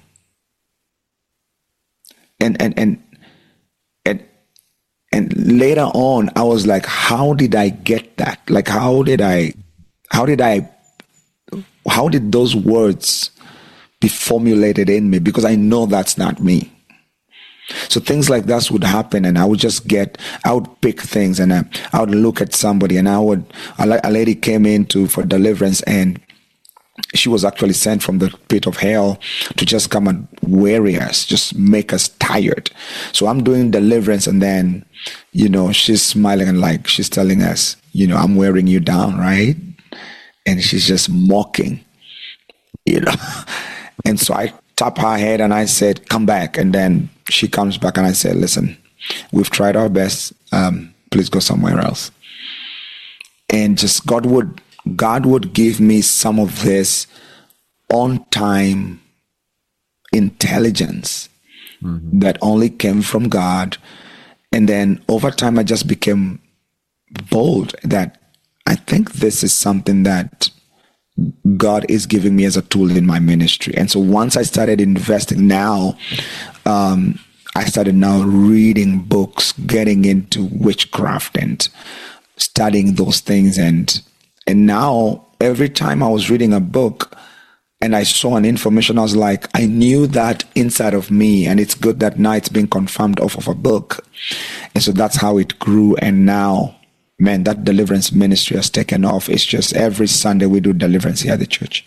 And, and, and, and, and later on, I was like, how did I get that? Like, how did I, how did I, how did those words be formulated in me? Because I know that's not me. So things like that would happen, and I would just get, I would pick things, and I, I would look at somebody, and I would, a, a lady came in to, for deliverance, and she was actually sent from the pit of hell to just come and weary us, just make us tired. So I'm doing deliverance, and then, you know, she's smiling and like, she's telling us, you know, I'm wearing you down, right? And she's just mocking, you know. And so I tap her head and I said, come back. And then she comes back and I said, listen, we've tried our best. Um, please go somewhere else. And just God would, God would give me some of this on-time intelligence mm-hmm. that only came from God. And then over time, I just became bold that I think this is something that God is giving me as a tool in my ministry. And so once I started investing now, um, I started now reading books, getting into witchcraft and studying those things. And and now every time I was reading a book and I saw an information, I was like, I knew that inside of me. And it's good that now it's being confirmed off of a book. And so that's how it grew. And now, man, that deliverance ministry has taken off. It's just every Sunday we do deliverance here at the church.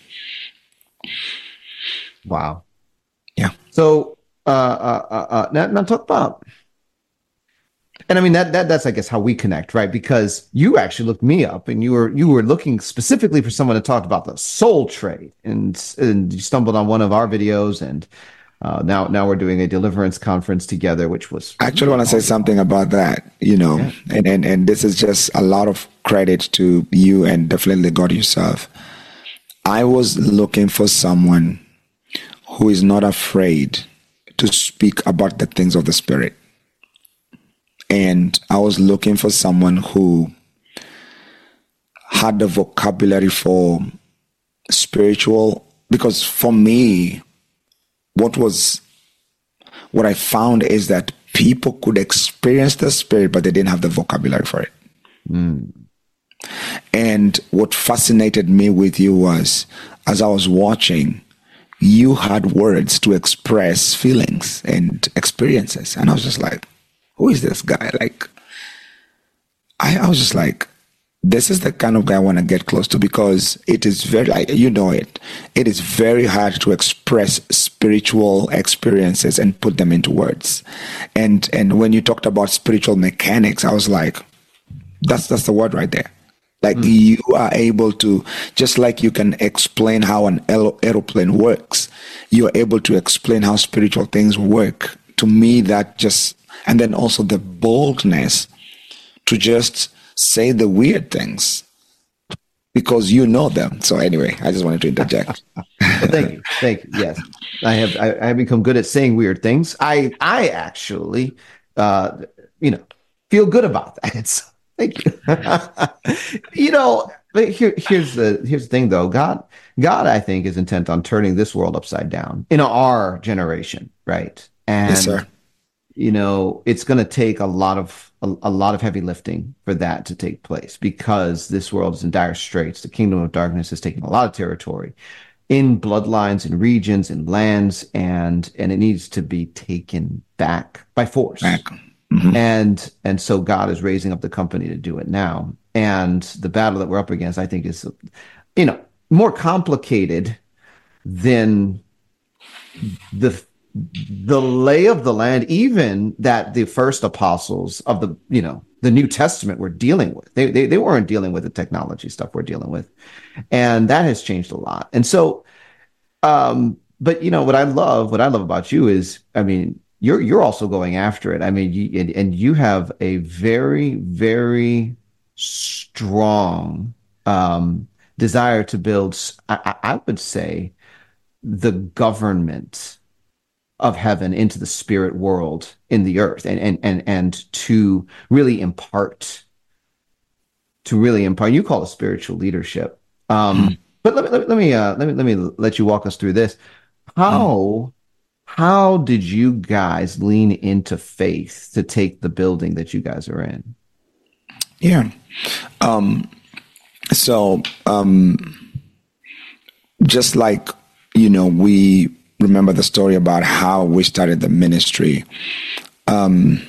Wow. Yeah. So uh, uh, uh, uh, now, now talk about, and I mean that that that's I guess how we connect, right? Because you actually looked me up, and you were you were looking specifically for someone to talk about the soul trade, and and you stumbled on one of our videos, and uh, now now we're doing a deliverance conference together, which was. I actually want to say something about that, you know, yeah. and, and and this is just a lot of credit to you and definitely God yourself. I was looking for someone who is not afraid to speak about the things of the Spirit. And I was looking for someone who had the vocabulary for spiritual, because for me, what was, what I found is that people could experience the spirit, but they didn't have the vocabulary for it. Mm. And what fascinated me with you was, as I was watching, you had words to express feelings and experiences. And I was just like, who is this guy? Like, I, I was just like, this is the kind of guy I want to get close to, because it is very, like, you know it, it is very hard to express spiritual experiences and put them into words. And and when you talked about spiritual mechanics, I was like, that's that's the word right there. Like, mm. you are able to, just like you can explain how an aer- aeroplane works, you're able to explain how spiritual things work. To me, that just, and then also the boldness to just say the weird things because you know them. So anyway, I just wanted to interject. Well, thank you. Thank you. Yes. I have, I, I have become good at saying weird things. I, I actually, uh, you know, feel good about that. So, thank you. You know, but here, here's the, here's the thing though. God, God, I think is intent on turning this world upside down in our generation. Right. And, yes, sir. you know, it's going to take a lot of, A, a lot of heavy lifting for that to take place, because this world is in dire straits. The kingdom of darkness has taken a lot of territory in bloodlines, in regions, in lands, and and it needs to be taken back by force. Back. Mm-hmm. And and so God is raising up the company to do it now. And the battle that we're up against, I think, is, you know, more complicated than the the lay of the land, even that the first apostles of the, you know, the New Testament were dealing with. They, they, they weren't dealing with the technology stuff we're dealing with. And that has changed a lot. And so, um, but you know, what I love, what I love about you is, I mean, you're, you're also going after it. I mean, you, and, and you have a very, very strong, um, desire to build, I, I would say, the government of heaven into the spirit world in the earth, and and and and to really impart, to really impart. You call it spiritual leadership, um, mm. but let me let me let me, uh, let me let me let you walk us through this. How mm. how did you guys lean into faith to take the building that you guys are in? Yeah, um, so um, just like, you know, we remember the story about how we started the ministry. Um,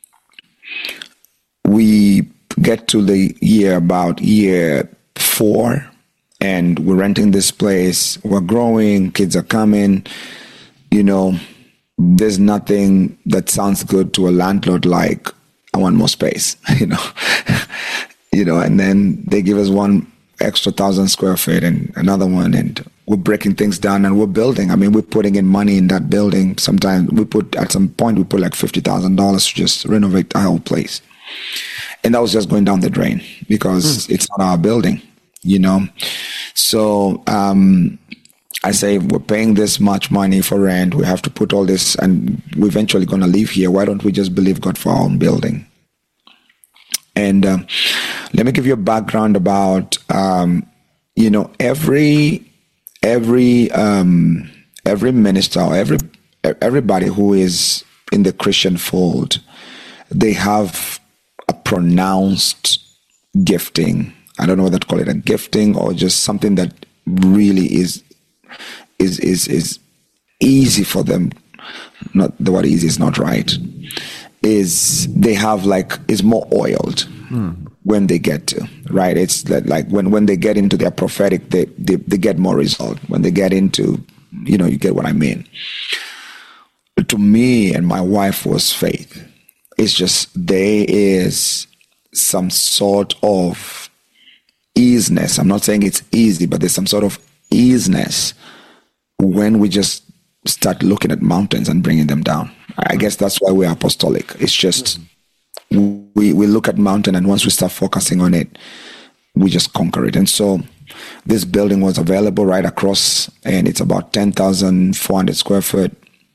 we get to the year about year four, and we're renting this place. We're growing, kids are coming. You know, there's nothing that sounds good to a landlord like, I want more space, you know. You know, and then they give us one extra thousand square feet and another one, and we're breaking things down and we're building. I mean, we're putting in money in that building. Sometimes we put, at some point, we put like fifty thousand dollars to just renovate the whole place. And that was just going down the drain because mm. it's not our building, you know? So um, I say, we're paying this much money for rent. We have to put all this, and we're eventually going to live here. Why don't we just believe God for our own building? And um, let me give you a background about, um, you know, every every um, every minister, or every everybody who is in the Christian fold, they have a pronounced gifting. I don't know whether to call it a gifting or just something that really is is is is easy for them. Not the word easy is not right. Is they have like is more oiled hmm. when they get to, right? It's like when, when they get into their prophetic, they, they they get more result. When they get into, you know, you get what I mean. To me and my wife was faith. It's just there is some sort of easiness. I'm not saying it's easy, but there's some sort of easiness when we just start looking at mountains and bringing them down. I guess that's why we're apostolic. It's just mm-hmm. we, we look at mountain, and once we start focusing on it, we just conquer it. And so this building was available right across, and it's about ten thousand four hundred square foot.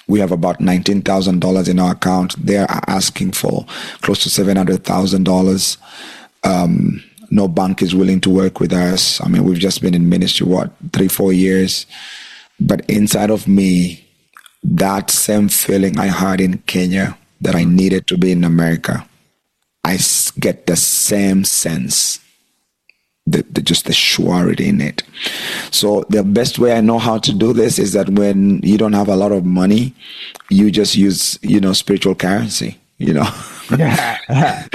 We have about nineteen thousand dollars in our account. They are asking for close to seven hundred thousand dollars. Um, no bank is willing to work with us. I mean, we've just been in ministry, what, three, four years. But inside of me, that same feeling I had in Kenya that I needed to be in America, I get the same sense. The, the, just the surety in it. So the best way I know how to do this is that when you don't have a lot of money, you just use, you know, spiritual currency, you know. Yeah.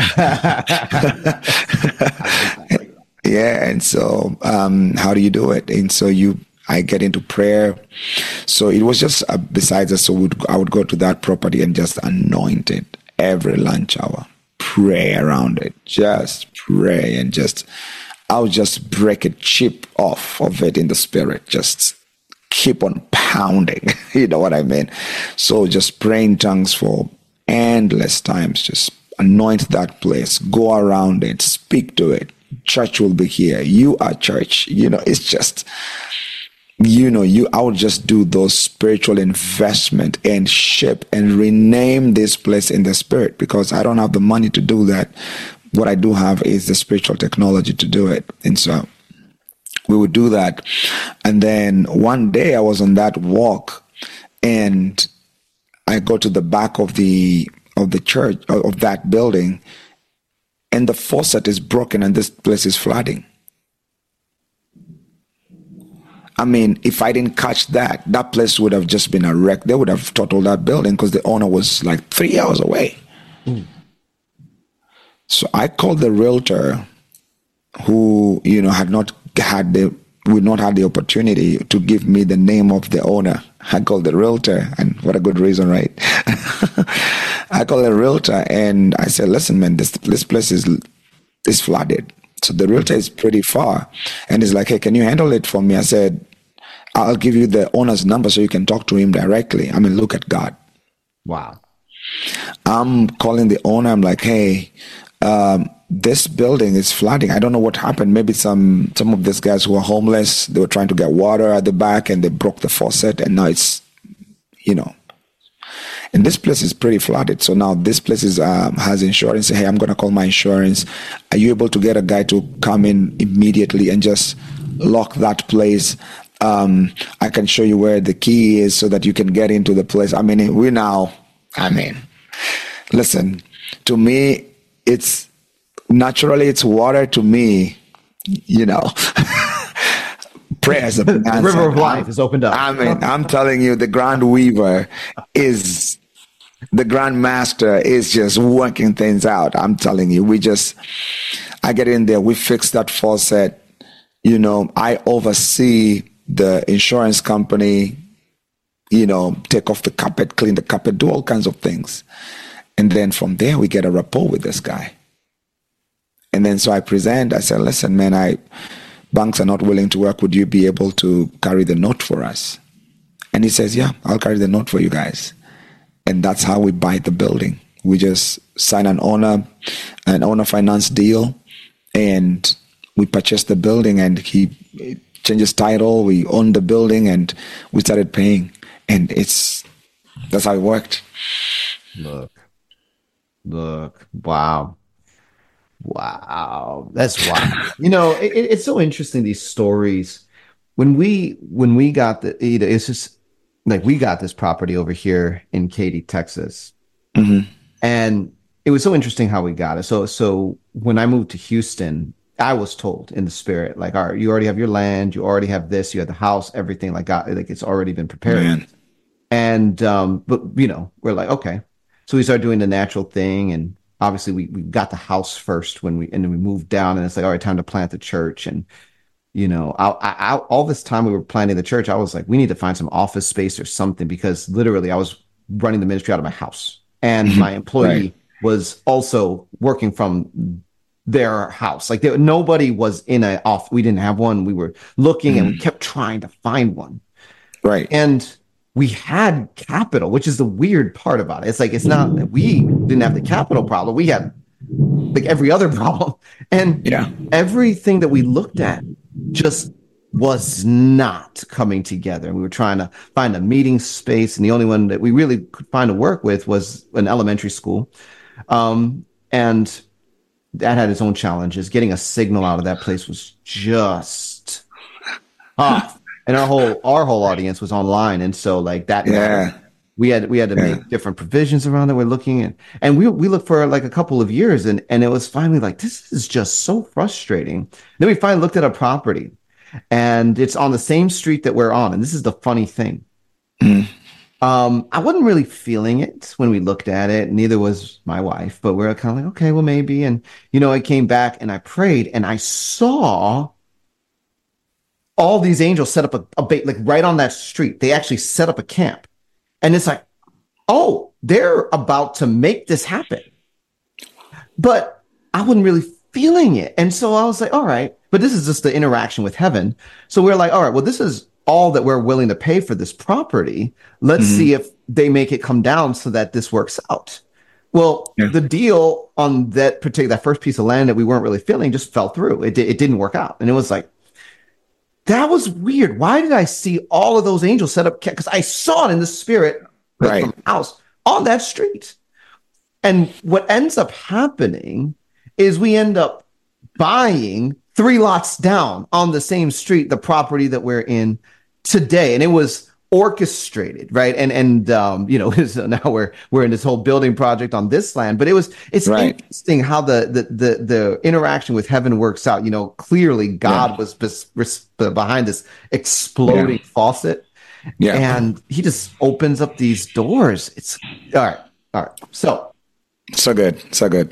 And so um, how do you do it? And so you, I get into prayer. So it was just uh, besides us. So we'd, I would go to that property and just anoint it every lunch hour, pray around it, just pray and just, I'll just break a chip off of it in the spirit. Just keep on pounding. You know what I mean? So just pray in tongues for endless times. Just anoint that place. Go around it. Speak to it. Church will be here. You are church. You know, it's just, you know, you. I would just do those spiritual investment and shape and rename this place in the spirit, because I don't have the money to do that. What I do have is the spiritual technology to do it. And so we would do that. And then one day I was on that walk and I go to the back of the of the church, of that building, and the faucet is broken and this place is flooding. I mean, if I didn't catch that, that place would have just been a wreck. They would have totaled that building because the owner was like three hours away. Mm. So I called the realtor who, you know, had not had the, would not have the opportunity to give me the name of the owner. I called the realtor, and what a good reason, right? I called the realtor and I said, listen, man, this, this place is, is flooded. So the realtor is pretty far. And he's like, hey, can you handle it for me? I said, I'll give you the owner's number so you can talk to him directly. I mean, look at God. Wow. I'm calling the owner. I'm like, hey, um, this building is flooding. I don't know what happened. Maybe some some of these guys who are homeless, they were trying to get water at the back and they broke the faucet, and now it's, you know, and this place is pretty flooded. So now this place is um, has insurance. Say, hey, I'm going to call my insurance. Are you able to get a guy to come in immediately and just lock that place? Um, I can show you where the key is so that you can get into the place. I mean, we now, I mean, listen, to me, it's naturally it's water to me, you know. Prayers. The river of life is opened up. I mean, I'm telling you, the Grand Weaver is the Grand Master is just working things out. I'm telling you, we just, I get in there, we fix that faucet. You know, I oversee the insurance company, you know, take off the carpet, clean the carpet, do all kinds of things. And then from there, we get a rapport with this guy. And then so I present, I said, listen, man, I banks are not willing to work. Would you be able to carry the note for us? And he says, yeah, I'll carry the note for you guys. And that's how we buy the building. We just sign an owner, an owner finance deal, and we purchased the building, and he changes title. We own the building, and we started paying. And it's, that's how it worked. Look, look, wow. Wow, that's wild. You know, it, it's so interesting, these stories. When we when we got the, you know, it's just like we got this property over here in Katy, Texas, mm-hmm. and it was so interesting how we got it. So so when I moved to Houston, I was told in the spirit, like, all right, you already have your land, you already have this, you have the house, everything, like, God, like it's already been prepared. Man. And um, but you know, we're like, okay, so we started doing the natural thing, and obviously we, we got the house first when we, and then we moved down, and it's like, all right, time to plant the church. And, you know, I, I, all this time we were planting the church, I was like, we need to find some office space or something, because literally I was running the ministry out of my house, and my employee right. was also working from their house. Like there, nobody was in a off. We didn't have one. We were looking mm. and we kept trying to find one. Right. And we had capital, which is the weird part about it. It's like, it's not that we didn't have the capital problem. We had like every other problem. And yeah. everything that we looked at just was not coming together. And we were trying to find a meeting space, and the only one that we really could find to work with was an elementary school. Um, and that had its own challenges. Getting a signal out of that place was just tough. And our whole our whole audience was online, and so like that. Yeah. We had we had to Yeah. make different provisions around that. We're looking at, and we we looked for like a couple of years, and and it was finally like, this is just so frustrating. Then we finally looked at a property, and it's on the same street that we're on. And this is the funny thing. Mm. Um, I wasn't really feeling it when we looked at it. Neither was my wife, but we we're kind of like, okay, well, maybe. And, you know, I came back and I prayed and I saw all these angels set up a, a bait, like right on that street. They actually set up a camp. And it's like, oh, they're about to make this happen. But I wasn't really feeling it. And so I was like, all right, but this is just the interaction with heaven. So we're like, all right, well, this is all that we're willing to pay for this property. Let's mm-hmm. see if they make it come down so that this works out. Well, yeah. the deal on that particular, that first piece of land that we weren't really feeling just fell through. It, it didn't work out. And it was like, that was weird. Why did I see all of those angels set up? Because I saw it in the spirit right. from the house on that street. And what ends up happening is we end up buying three lots down on the same street, the property that we're in today. And it was orchestrated, right? And, and, um, you know, so now we're, we're in this whole building project on this land, but it was, it's right. interesting how the, the, the, the interaction with heaven works out. You know, clearly God yeah. was bes- res- behind this exploding yeah. faucet. Yeah. And he just opens up these doors. It's all right. All right. So, so good. So good.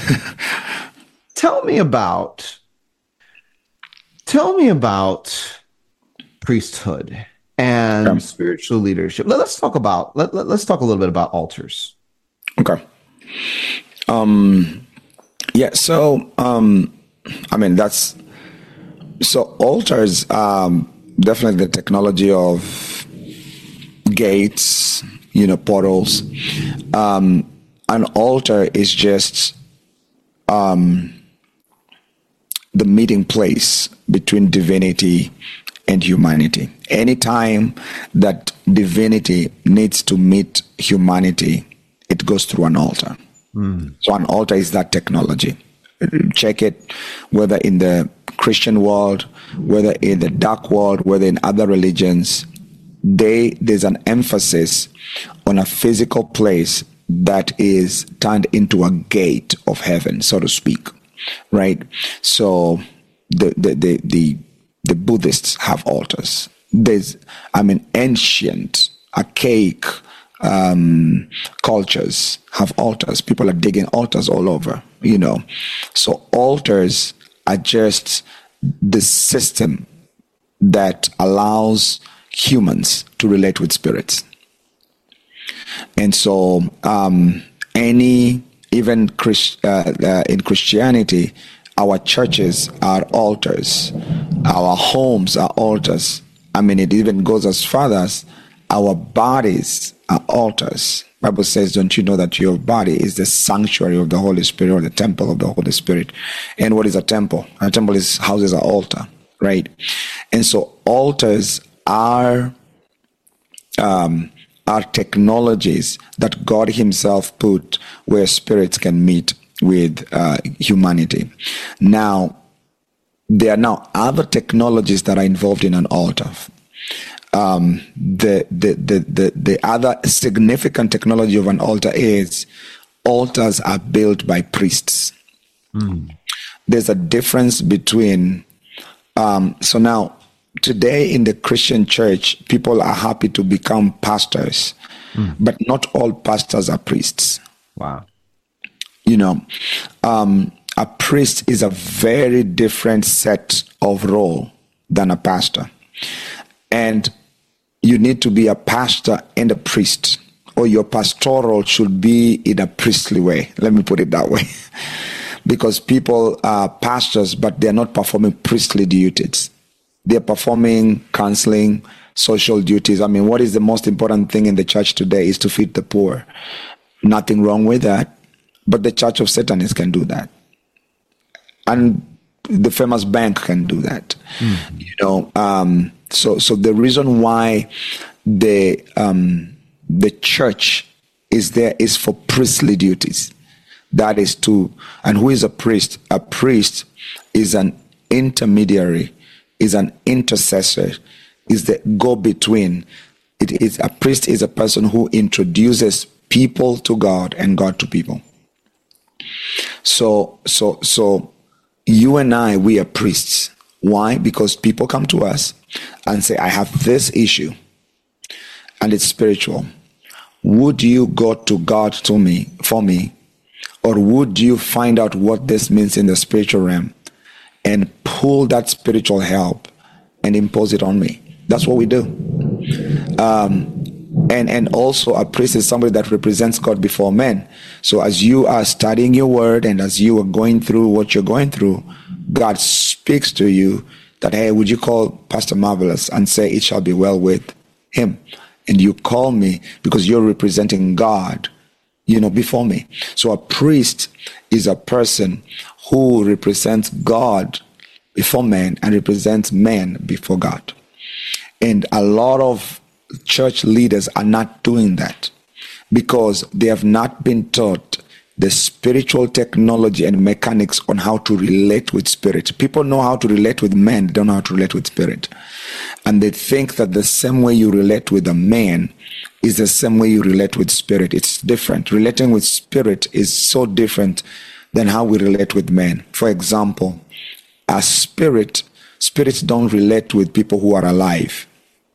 Tell me about, tell me about priesthood and yeah. spiritual leadership. Let, let's talk about, let, let, let's talk a little bit about altars. Okay. Um, yeah. So, um, I mean, that's, so altars, um, definitely the technology of gates, you know, portals. Um, an altar is just, um, the meeting place between divinity and humanity. Anytime that divinity needs to meet humanity, it goes through an altar. Mm. So an altar is that technology. Check it, whether in the Christian world, whether in the dark world, whether in other religions, they there's an emphasis on a physical place that is turned into a gate of heaven, so to speak. Right? So the the the the, the Buddhists have altars. There's, I mean, ancient, archaic um, cultures have altars. People are digging altars all over, you know. So altars are just the system that allows humans to relate with spirits. And so um, any, even Christ, uh, uh, in Christianity, our churches are altars. Our homes are altars. I mean, it even goes as far as our bodies are altars. The Bible says, don't you know that your body is the sanctuary of the Holy Spirit, or the temple of the Holy Spirit? And what is a temple? A temple is houses an altar, right? And so altars are um, are technologies that God himself put where spirits can meet with uh, humanity. Now, there are now other technologies that are involved in an altar. Um, the, the, the, the, the other significant technology of an altar is altars are built by priests. Mm. There's a difference between, um, so now, today in the Christian church, people are happy to become pastors, mm. but not all pastors are priests. Wow. You know, um, a priest is a very different set of role than a pastor. And you need to be a pastor and a priest, or your pastoral should be in a priestly way. Let me put it that way. Because people are pastors, but they're not performing priestly duties. They're performing counseling, social duties. I mean, what is the most important thing in the church today is to feed the poor. Nothing wrong with that. But the church of Satanists can do that. And the famous bank can do that. Mm. You know, um, so so the reason why the um, the church is there is for priestly duties. That is to, and who is a priest? A priest is an intermediary, is an intercessor, is the go-between. It is a priest is a person who introduces people to God and God to people. So, so, so you and I, we are priests. Why? Because people come to us and say, I have this issue and it's spiritual. Would you go to God to me, for me? Or would you find out what this means in the spiritual realm and pull that spiritual help and impose it on me? That's what we do. Um, and, and also a priest is somebody that represents God before men. So as you are studying your word and as you are going through what you're going through, God speaks to you that, hey, would you call Pastor Marvelous and say it shall be well with him? And you call me because you're representing God, you know, before me. So a priest is a person who represents God before men and represents men before God. And a lot of church leaders are not doing that because they have not been taught the spiritual technology and mechanics on how to relate with spirit. People know how to relate with men, they don't know how to relate with spirit. And they think that the same way you relate with a man is the same way you relate with spirit. It's different. Relating with spirit is so different than how we relate with men. For example, a spirit, spirits don't relate with people who are alive.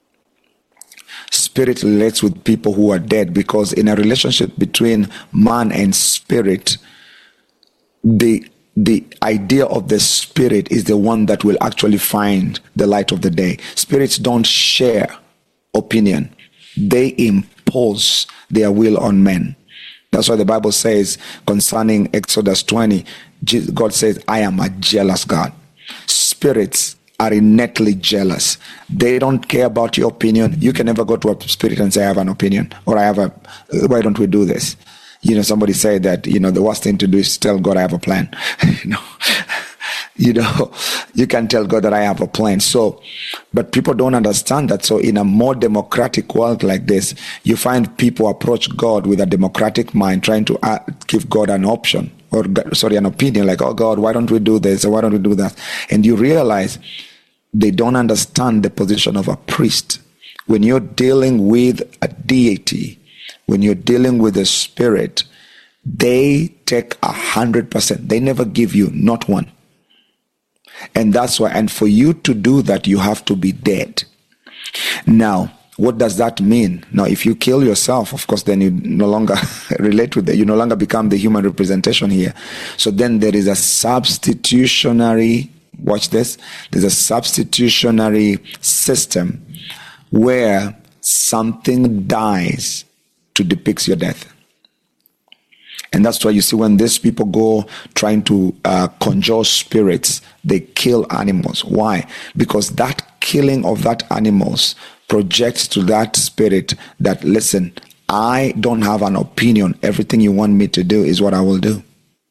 Spirit relates with people who are dead, because in a relationship between man and spirit, the the idea of the spirit is the one that will actually find the light of the day. Spirits don't share opinion. They impose their will on men. That's why the Bible says concerning Exodus twenty, God says, I am a jealous God. Spirits are innately jealous. They don't care about your opinion. You can never go to a spirit and say, I have an opinion, or I have a, why don't we do this? You know, somebody said that, you know, the worst thing to do is tell God I have a plan. you know, you know, you can tell God that I have a plan. So, but people don't understand that. So in a more democratic world like this, you find people approach God with a democratic mind, trying to uh, give God an option, or sorry, an opinion, like, oh God, why don't we do this? Or why don't we do that? And you realize they don't understand the position of a priest. When you're dealing with a deity, when you're dealing with a spirit, they take a hundred percent. They never give you not one. And that's why, and for you to do that, you have to be dead. Now, what does that mean? Now, if you kill yourself, of course, then you no longer relate with it. You no longer become the human representation here. So then there is a substitutionary, watch this, there's a substitutionary system where something dies to depict your death. And that's why you see when these people go trying to uh, conjure spirits, they kill animals. Why? Because that killing of that animals projects to that spirit that, listen, I don't have an opinion. Everything you want me to do is what I will do.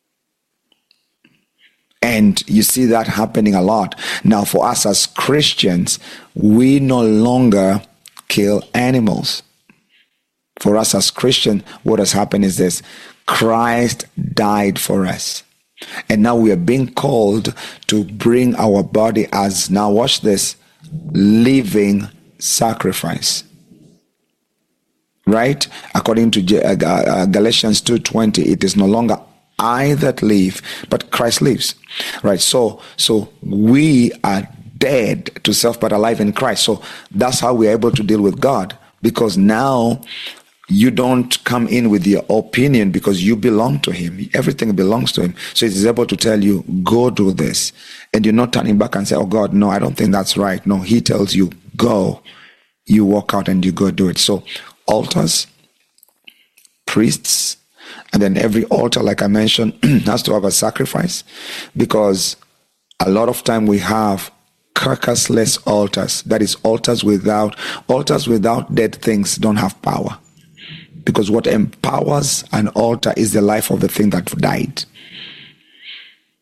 And you see that happening a lot. Now, for us as Christians, we no longer kill animals. For us as Christians, what has happened is this: Christ died for us. And now we are being called to bring our body as, now watch this, living sacrifice. Right? According to Galatians two twenty, it is no longer I that live, but Christ lives. Right? So, so we are dead to self, but alive in Christ. So that's how we are able to deal with God, because now you don't come in with your opinion, because you belong to him. Everything belongs to him. So he's able to tell you, go do this. And you're not turning back and say, oh God, no, I don't think that's right. No, he tells you, go. You walk out and you go do it. So altars, priests, and then every altar, like I mentioned, has to have a sacrifice, because a lot of time we have carcassless altars. That is, altars without, altars without dead things don't have power. Because what empowers an altar is the life of the thing that died.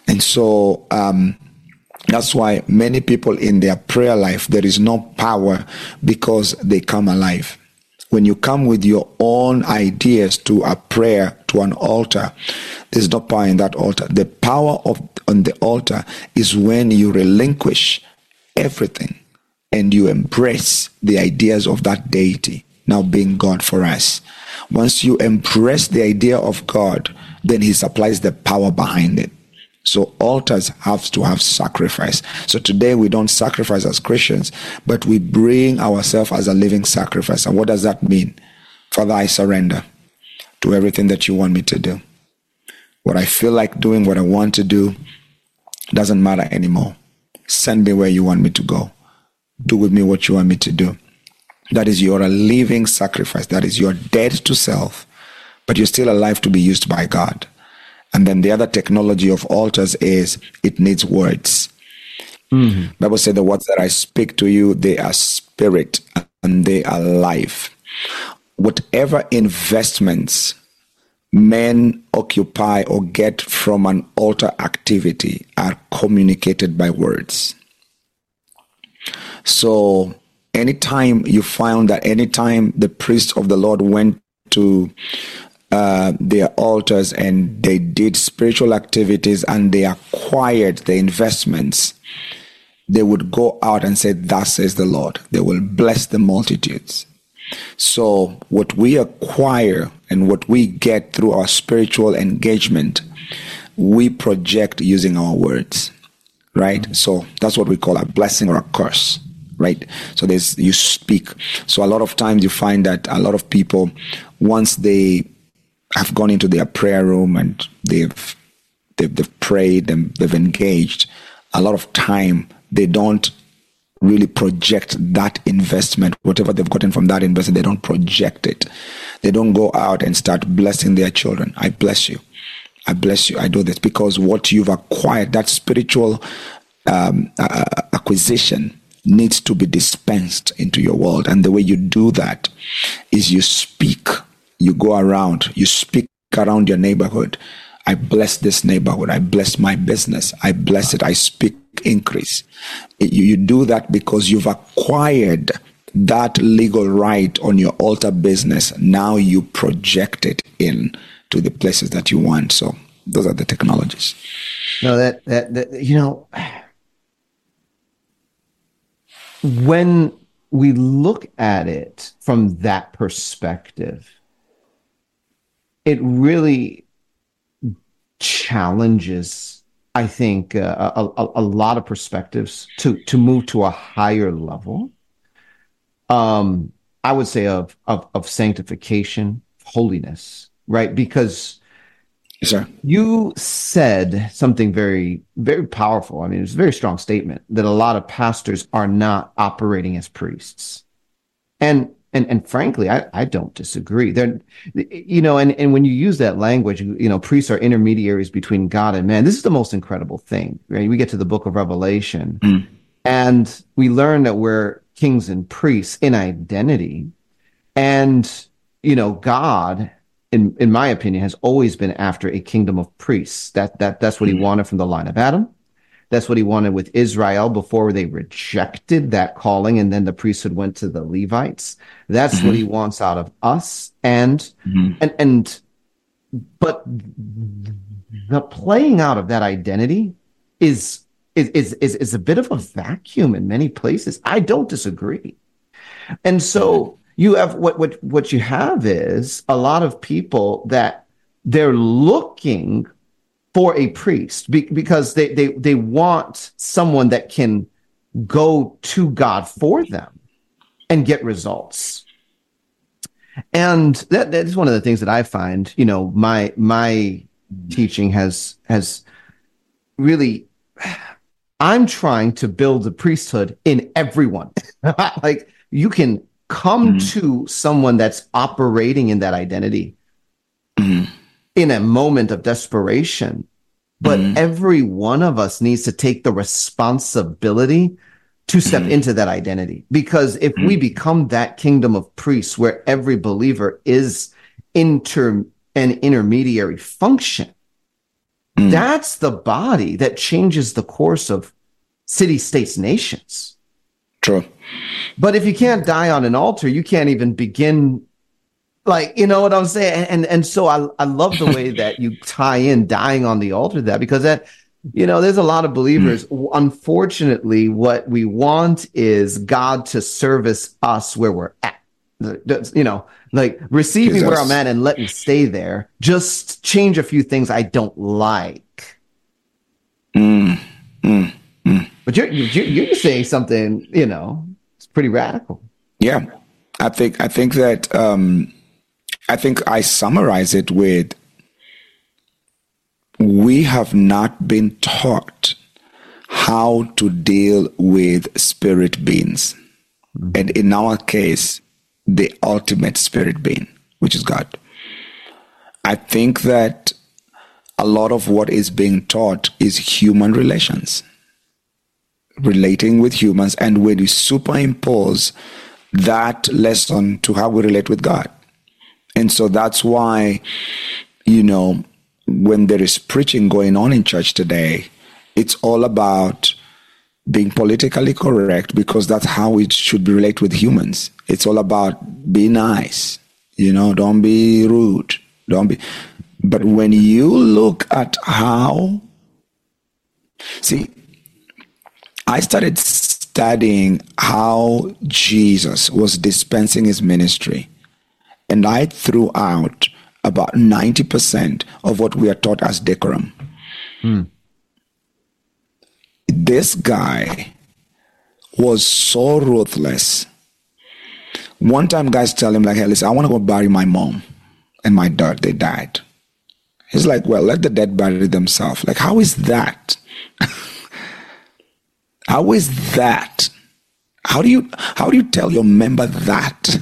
And so um, that's why many people in their prayer life, there is no power because they come alive. When you come with your own ideas to a prayer, to an altar, there's no power in that altar. The power of on the altar is when you relinquish everything and you embrace the ideas of that deity now being God for us. Once you embrace the idea of God, then he supplies the power behind it. So altars have to have sacrifice. So today we don't sacrifice as Christians, but we bring ourselves as a living sacrifice. And what does that mean? Father, I surrender to everything that you want me to do. What I feel like doing, what I want to do, doesn't matter anymore. Send me where you want me to go. Do with me what you want me to do. That is, you're a living sacrifice. That is, you're dead to self, but you're still alive to be used by God. And then the other technology of altars is it needs words. Mm-hmm. Bible said the words that I speak to you, they are spirit and they are life. Whatever investments men occupy or get from an altar activity are communicated by words. So anytime you found that anytime the priests of the Lord went to uh, their altars and they did spiritual activities and they acquired the investments, they would go out and say, thus says the Lord. They will bless the multitudes. So what we acquire and what we get through our spiritual engagement, we project using our words, right? So that's what we call a blessing or a curse, right? So there's, you speak. So a lot of times you find that a lot of people, once they have gone into their prayer room and they've, they've, they've prayed and they've engaged, a lot of time they don't really project that investment, whatever they've gotten from that investment, they don't project it. They don't go out and start blessing their children. I bless you. I bless you. I do this because what you've acquired, that spiritual um, uh, acquisition needs to be dispensed into your world. And the way you do that is you speak, you go around, you speak around your neighborhood. I bless this neighborhood. I bless my business. I bless it. I speak increase. You, you do that because you've acquired that legal right on your altar business. Now you project it in to the places that you want. So those are the technologies. No, that, that, that you know, when we look at it from that perspective, it really challenges, I think, uh, a, a, a lot of perspectives to to move to a higher level. Um, I would say of of, of sanctification, holiness, right? Because yes, sir. You said something very, very powerful. I mean, it's a very strong statement that a lot of pastors are not operating as priests, and And and frankly, I, I don't disagree. They're, you know, and, and when you use that language, you know, priests are intermediaries between God and man. This is the most incredible thing, right? We get to the book of Revelation, mm. and we learn that we're kings and priests in identity. And, you know, God, in, in my opinion, has always been after a kingdom of priests. That that that's what mm. he wanted from the line of Adam. That's what he wanted with Israel before they rejected that calling, and then the priesthood went to the Levites. That's mm-hmm. what he wants out of us. And mm-hmm. and and but the playing out of that identity is is is is, is a bit of a vacuum in many places. I don't disagree. And so you have what what what you have is a lot of people that they're looking for a priest be, because they, they, they want someone that can go to God for them and get results. And that, that is one of the things that I find, you know, my, my teaching has, has really, I'm trying to build a priesthood in everyone. Like you can come mm-hmm. to someone that's operating in that identity mm-hmm. in a moment of desperation, but mm-hmm. every one of us needs to take the responsibility to step mm-hmm. into that identity. Because if mm-hmm. we become that kingdom of priests where every believer is inter an intermediary function, Mm. That's the body that changes the course of city, states, nations. True. But if you can't die on an altar, you can't even begin. Like, you know what I'm saying? And and, and so I, I love the way that you tie in dying on the altar to that, because that, you know, there's a lot of believers. Mm. Unfortunately, what we want is God to service us where we're at. You know, like, receive me where I'm at and let me stay there. Just change a few things I don't like. Mm. Mm. Mm. But you're, you're you're saying something, you know, it's pretty radical. Yeah, I think I think that um, I think I summarize it with: we have not been taught how to deal with spirit beings, mm-hmm. and in our case, the ultimate spirit being, which is God. I think that a lot of what is being taught is human relations. Relating with humans, and when you superimpose that lesson to how we relate with God. And so that's why, you know, when there is preaching going on in church today, it's all about being politically correct, because that's how it should be related with humans. It's all about be nice, you know, don't be rude, don't be. But when you look at how, see, I started studying how Jesus was dispensing his ministry, and I threw out about ninety percent of what we are taught as decorum. Hmm. This guy was so ruthless. One time, guys tell him, like, hey, listen, I want to go bury my mom and my dad. They died. He's like, well, let the dead bury themselves. Like, how is that? How is that? How do you how do you tell your member that?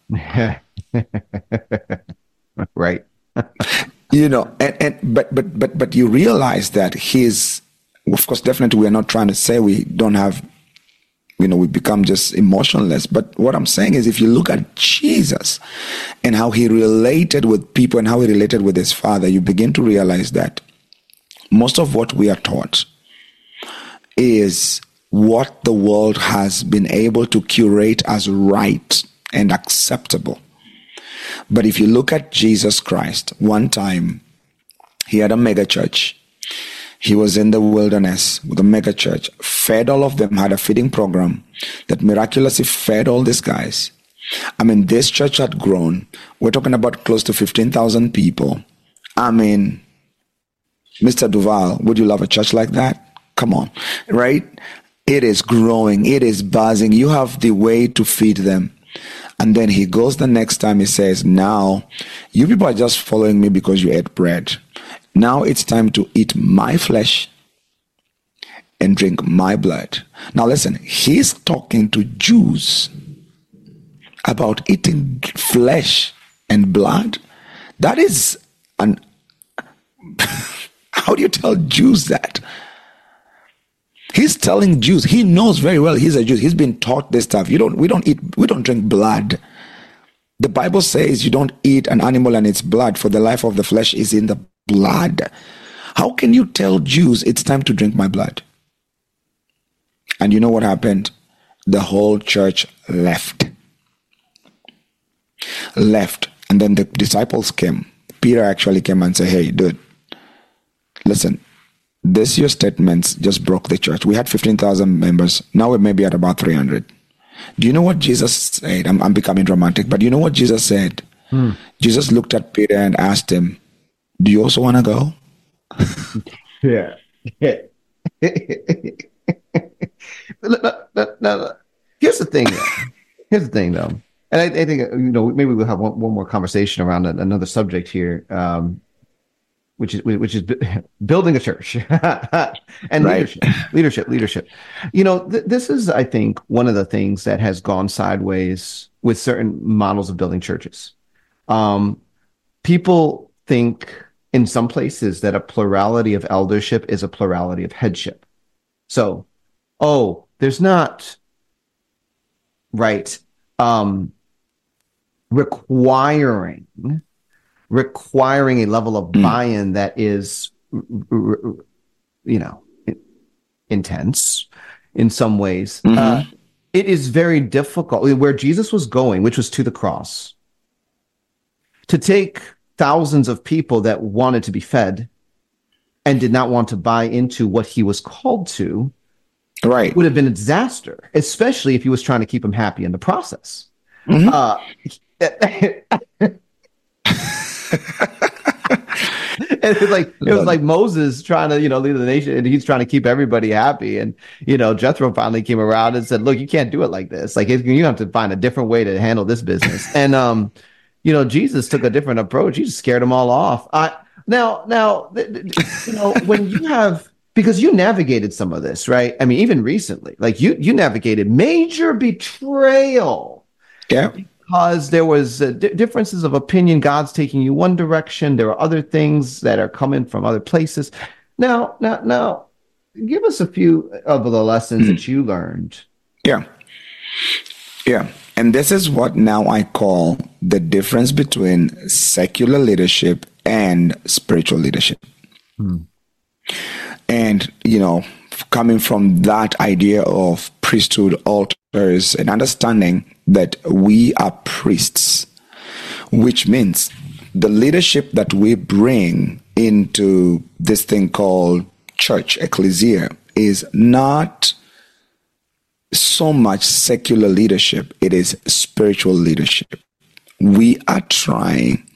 Right. You know, and, and but but but but you realize that he's, of course, definitely we're not trying to say we don't have, you know, we become just emotionless. But what I'm saying is, if you look at Jesus and how he related with people and how he related with his Father, you begin to realize that most of what we are taught is what the world has been able to curate as right and acceptable. But if you look at Jesus Christ, one time he had a mega church. He was in the wilderness with a mega church, fed all of them, had a feeding program that miraculously fed all these guys. I mean, this church had grown. We're talking about close to fifteen thousand people. I mean, Mister Duval, would you love a church like that? Come on, right? It is growing. It is buzzing. You have the way to feed them. And then he goes the next time, he says, now, you people are just following me because you ate bread. Now it's time to eat my flesh and drink my blood. Now listen, he's talking to Jews about eating flesh and blood. That is an... How do you tell Jews that? He's telling Jews, he knows very well he's a Jew. He's been taught this stuff. You don't, we don't eat, we don't drink blood. The Bible says you don't eat an animal and its blood, for the life of the flesh is in the blood. How can you tell Jews it's time to drink my blood? And you know what happened? The whole church left. Left. And then the disciples came. Peter actually came and said, hey, dude, listen, this your statements just broke the church. We had fifteen thousand members. Now we're maybe at about three hundred. Do you know what Jesus said? I'm, I'm becoming dramatic, but you know what Jesus said? Hmm. Jesus looked at Peter and asked him, do you also want to go? Yeah. no, no, no. Here's the thing. Here's the thing, though. And I, I think, you know, maybe we'll have one, one more conversation around another subject here. Um, which is which is building a church and right. leadership, leadership, leadership. You know, th- this is, I think, one of the things that has gone sideways with certain models of building churches. Um, people think in some places that a plurality of eldership is a plurality of headship. So, oh, there's not, right, um, requiring... requiring a level of buy-in that is you know, intense in some ways. Mm-hmm. Uh, it is very difficult where Jesus was going, which was to the cross, to take thousands of people that wanted to be fed and did not want to buy into what he was called to. Right. Would have been a disaster, especially if he was trying to keep them happy in the process. Mm-hmm. Uh, and it was like it was like Moses trying to, you know, lead the nation, and he's trying to keep everybody happy. And you know, Jethro finally came around and said, "Look, you can't do it like this. Like you have to find a different way to handle this business." And um, you know, Jesus took a different approach. He just scared them all off. I now now you know when you have. Because you navigated some of this, right? I mean, even recently, like you, you navigated major betrayal. Yeah. Because there was uh, d- differences of opinion. God's taking you one direction. There are other things that are coming from other places. Now, now, now, give us a few of the lessons mm. that you learned. Yeah. Yeah. And this is what now I call the difference between secular leadership and spiritual leadership. Mm. And, you know, coming from that idea of priesthood altars and understanding that we are priests, which means the leadership that we bring into this thing called church, ecclesia, is not so much secular leadership, it is spiritual leadership. We are trying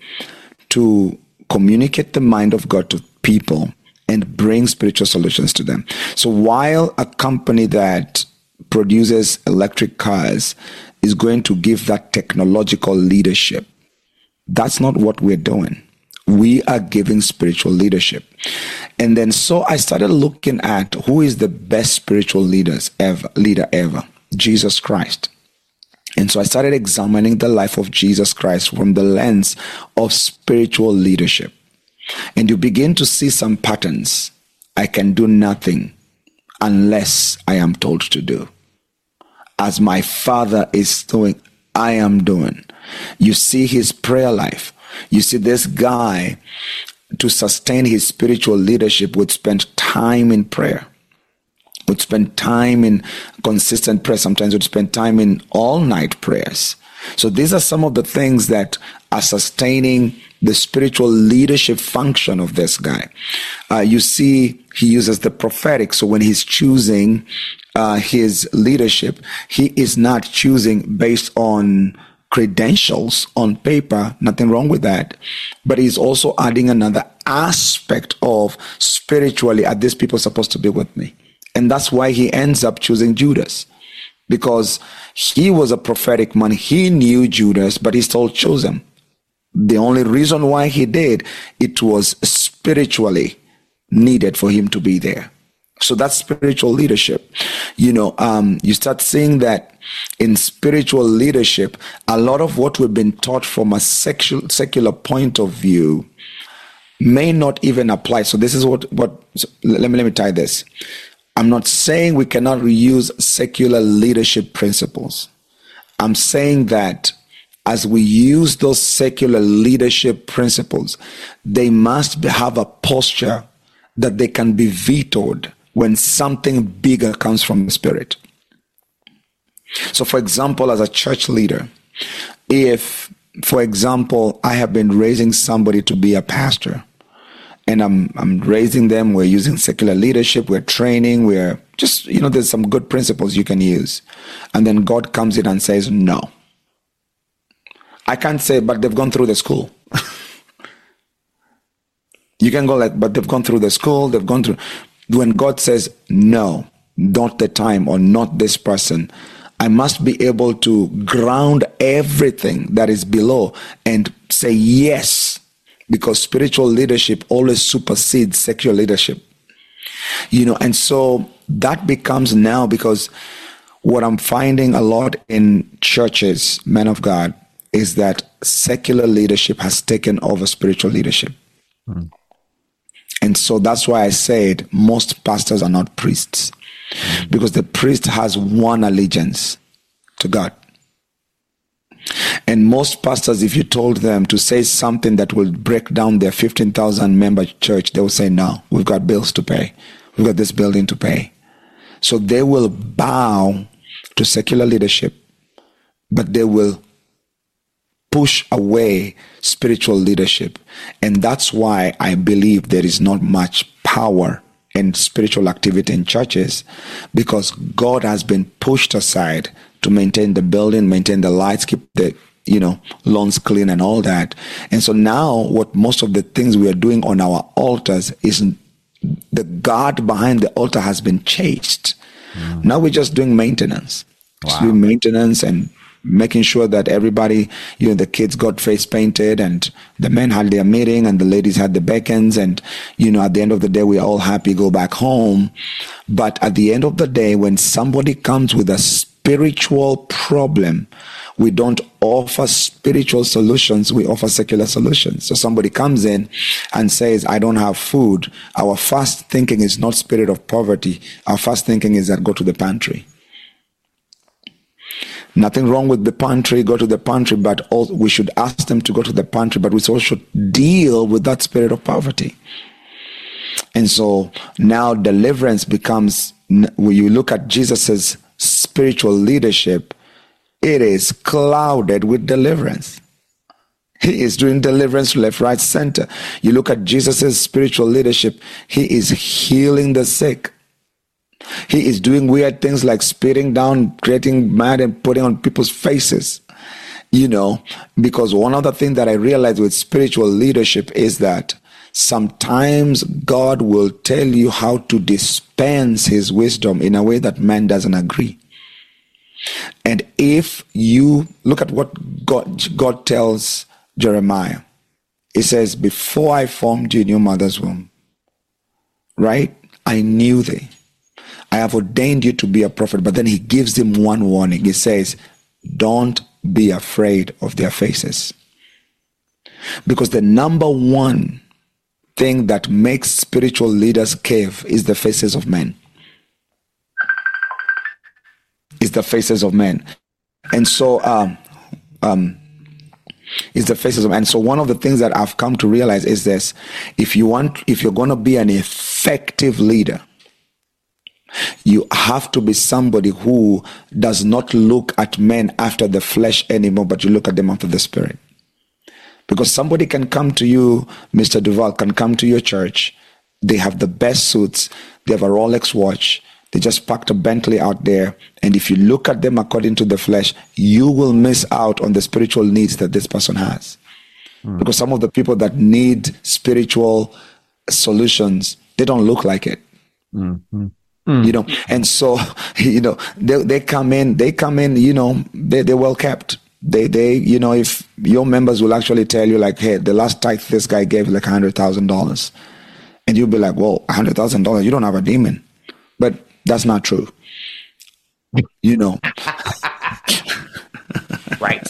to communicate the mind of God to people and bring spiritual solutions to them. So while a company that produces electric cars is going to give that technological leadership, that's not what we're doing. We are giving spiritual leadership. And then so I started looking at who is the best spiritual leaders ever, leader ever, Jesus Christ. And so I started examining the life of Jesus Christ from the lens of spiritual leadership. And you begin to see some patterns. I can do nothing unless I am told to do. As my Father is doing, I am doing. You see his prayer life. You see this guy, to sustain his spiritual leadership, would spend time in prayer, would spend time in consistent prayer, sometimes would spend time in all-night prayers. So these are some of the things that are sustaining the spiritual leadership function of this guy. Uh, you see, he uses the prophetic. So when he's choosing uh, his leadership, he is not choosing based on credentials on paper, nothing wrong with that. But he's also adding another aspect of spiritually, are these people supposed to be with me? And that's why he ends up choosing Judas. Because he was a prophetic man. He knew Judas, but he still chose him. The only reason why he did, it was spiritually needed for him to be there. So that's spiritual leadership. You know, um, you start seeing that in spiritual leadership, a lot of what we've been taught from a sexual, secular point of view may not even apply. So this is what, what so let me, let me tie this. I'm not saying we cannot reuse secular leadership principles. I'm saying that as we use those secular leadership principles, they must have a posture that they can be vetoed when something bigger comes from the Spirit. So, for example, as a church leader, if, for example, I have been raising somebody to be a pastor, and I'm I'm raising them, we're using secular leadership, we're training, we're just, you know, there's some good principles you can use. And then God comes in and says, no. I can't say, but they've gone through the school. You can go like, but they've gone through the school, they've gone through. When God says, no, not the time, or not this person, I must be able to ground everything that is below and say yes, because spiritual leadership always supersedes secular leadership. You know, and so that becomes now, because what I'm finding a lot in churches, men of God, is that secular leadership has taken over spiritual leadership. Hmm. And so that's why I said most pastors are not priests, because the priest has one allegiance to God. And most pastors, if you told them to say something that will break down their fifteen thousand member church, they will say, no, we've got bills to pay. We've got this building to pay. So they will bow to secular leadership, but they will push away spiritual leadership. And that's why I believe there is not much power and spiritual activity in churches, because God has been pushed aside to maintain the building, maintain the lights, keep the, you know, lawns clean and all that. And so now what most of the things we are doing on our altars is the God behind the altar has been chased. Mm. Now we're just doing maintenance. Wow. Just doing maintenance and making sure that everybody, you know, the kids got face painted and the men had their meeting and the ladies had the beckons, and, you know, at the end of the day, we're all happy, go back home. But at the end of the day, when somebody comes with a spiritual problem, we don't offer spiritual solutions, we offer secular solutions. So somebody comes in and says, I don't have food. Our first thinking is not spirit of poverty. Our first thinking is that go to the pantry. Nothing wrong with the pantry, go to the pantry, but also we should ask them to go to the pantry, but we also should deal with that spirit of poverty. And so now deliverance becomes, when you look at Jesus's spiritual leadership, it is clouded with deliverance. He is doing deliverance left, right, center. You look at Jesus's spiritual leadership, he is healing the sick. He is doing weird things like spitting down, creating mud and putting on people's faces. You know, because one other thing that I realized with spiritual leadership is that sometimes God will tell you how to dispense his wisdom in a way that man doesn't agree. And if you look at what God, God tells Jeremiah, he says, before I formed you in your mother's womb, right, I knew thee. I have ordained you to be a prophet. But then he gives him one warning. He says, don't be afraid of their faces. Because the number one thing that makes spiritual leaders cave is the faces of men. Is the faces of men. And so, um, um, is the faces of men. And so one of the things that I've come to realize is this: if you want, if you're going to be an effective leader, you have to be somebody who does not look at men after the flesh anymore, but you look at them after the spirit. Because somebody can come to you, Mister Duval, can come to your church. They have the best suits. They have a Rolex watch. They just parked a Bentley out there. And if you look at them according to the flesh, you will miss out on the spiritual needs that this person has. Mm. Because some of the people that need spiritual solutions, they don't look like it. Mm-hmm. Mm. You know, and so, you know, they they come in, they come in, you know, they, they're well kept. They, they, you know, if your members will actually tell you like, hey, the last tithe this guy gave like one hundred thousand dollars. And you'll be like, well, one hundred thousand dollars, you don't have a demon. But that's not true. You know. Right.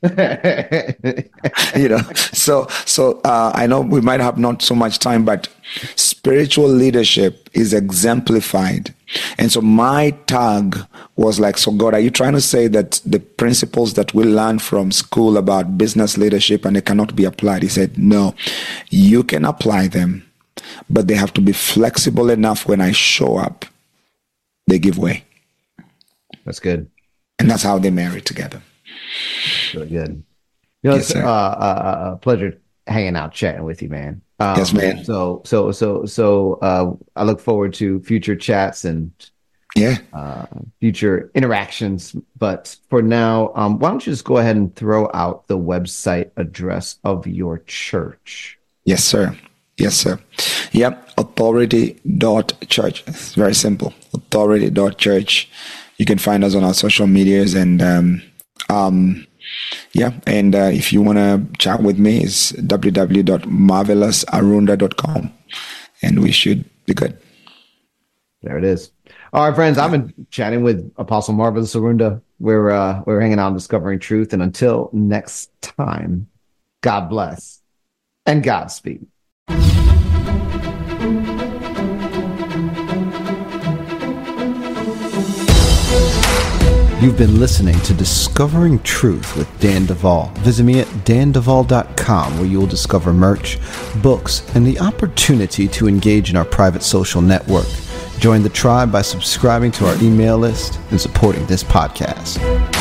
You know, so so uh, I know we might have not so much time, but spiritual leadership is exemplified. And so my tag was like, so God, are you trying to say that the principles that we learn from school about business leadership and they cannot be applied? He said, no, you can apply them, but they have to be flexible enough when I show up, they give way. That's good. And that's how they marry together. Really good. You know, Yes, it's uh, uh, a pleasure hanging out, chatting with you, man. Um, Yes, man. So, so, so, so, uh, I look forward to future chats and Yeah. uh, future interactions. But for now, um, why don't you just go ahead and throw out the website address of your church? Yes, sir. Yes, sir. Yep. Authority dot church. It's very simple. Authority dot church. You can find us on our social medias, and um, um, yeah. And uh, if you want to chat with me, it's w w w dot marvelous arunda dot com, and we should be good. There it is. All right, friends. I've been chatting with Apostle Marvelous Arunda. We're uh, we're hanging out on Discovering Truth, and until next time, God bless and Godspeed. You've been listening to Discovering Truth with Dan Duvall. Visit me at dan duvall dot com, where you will discover merch, books, and the opportunity to engage in our private social network. Join the tribe by subscribing to our email list and supporting this podcast.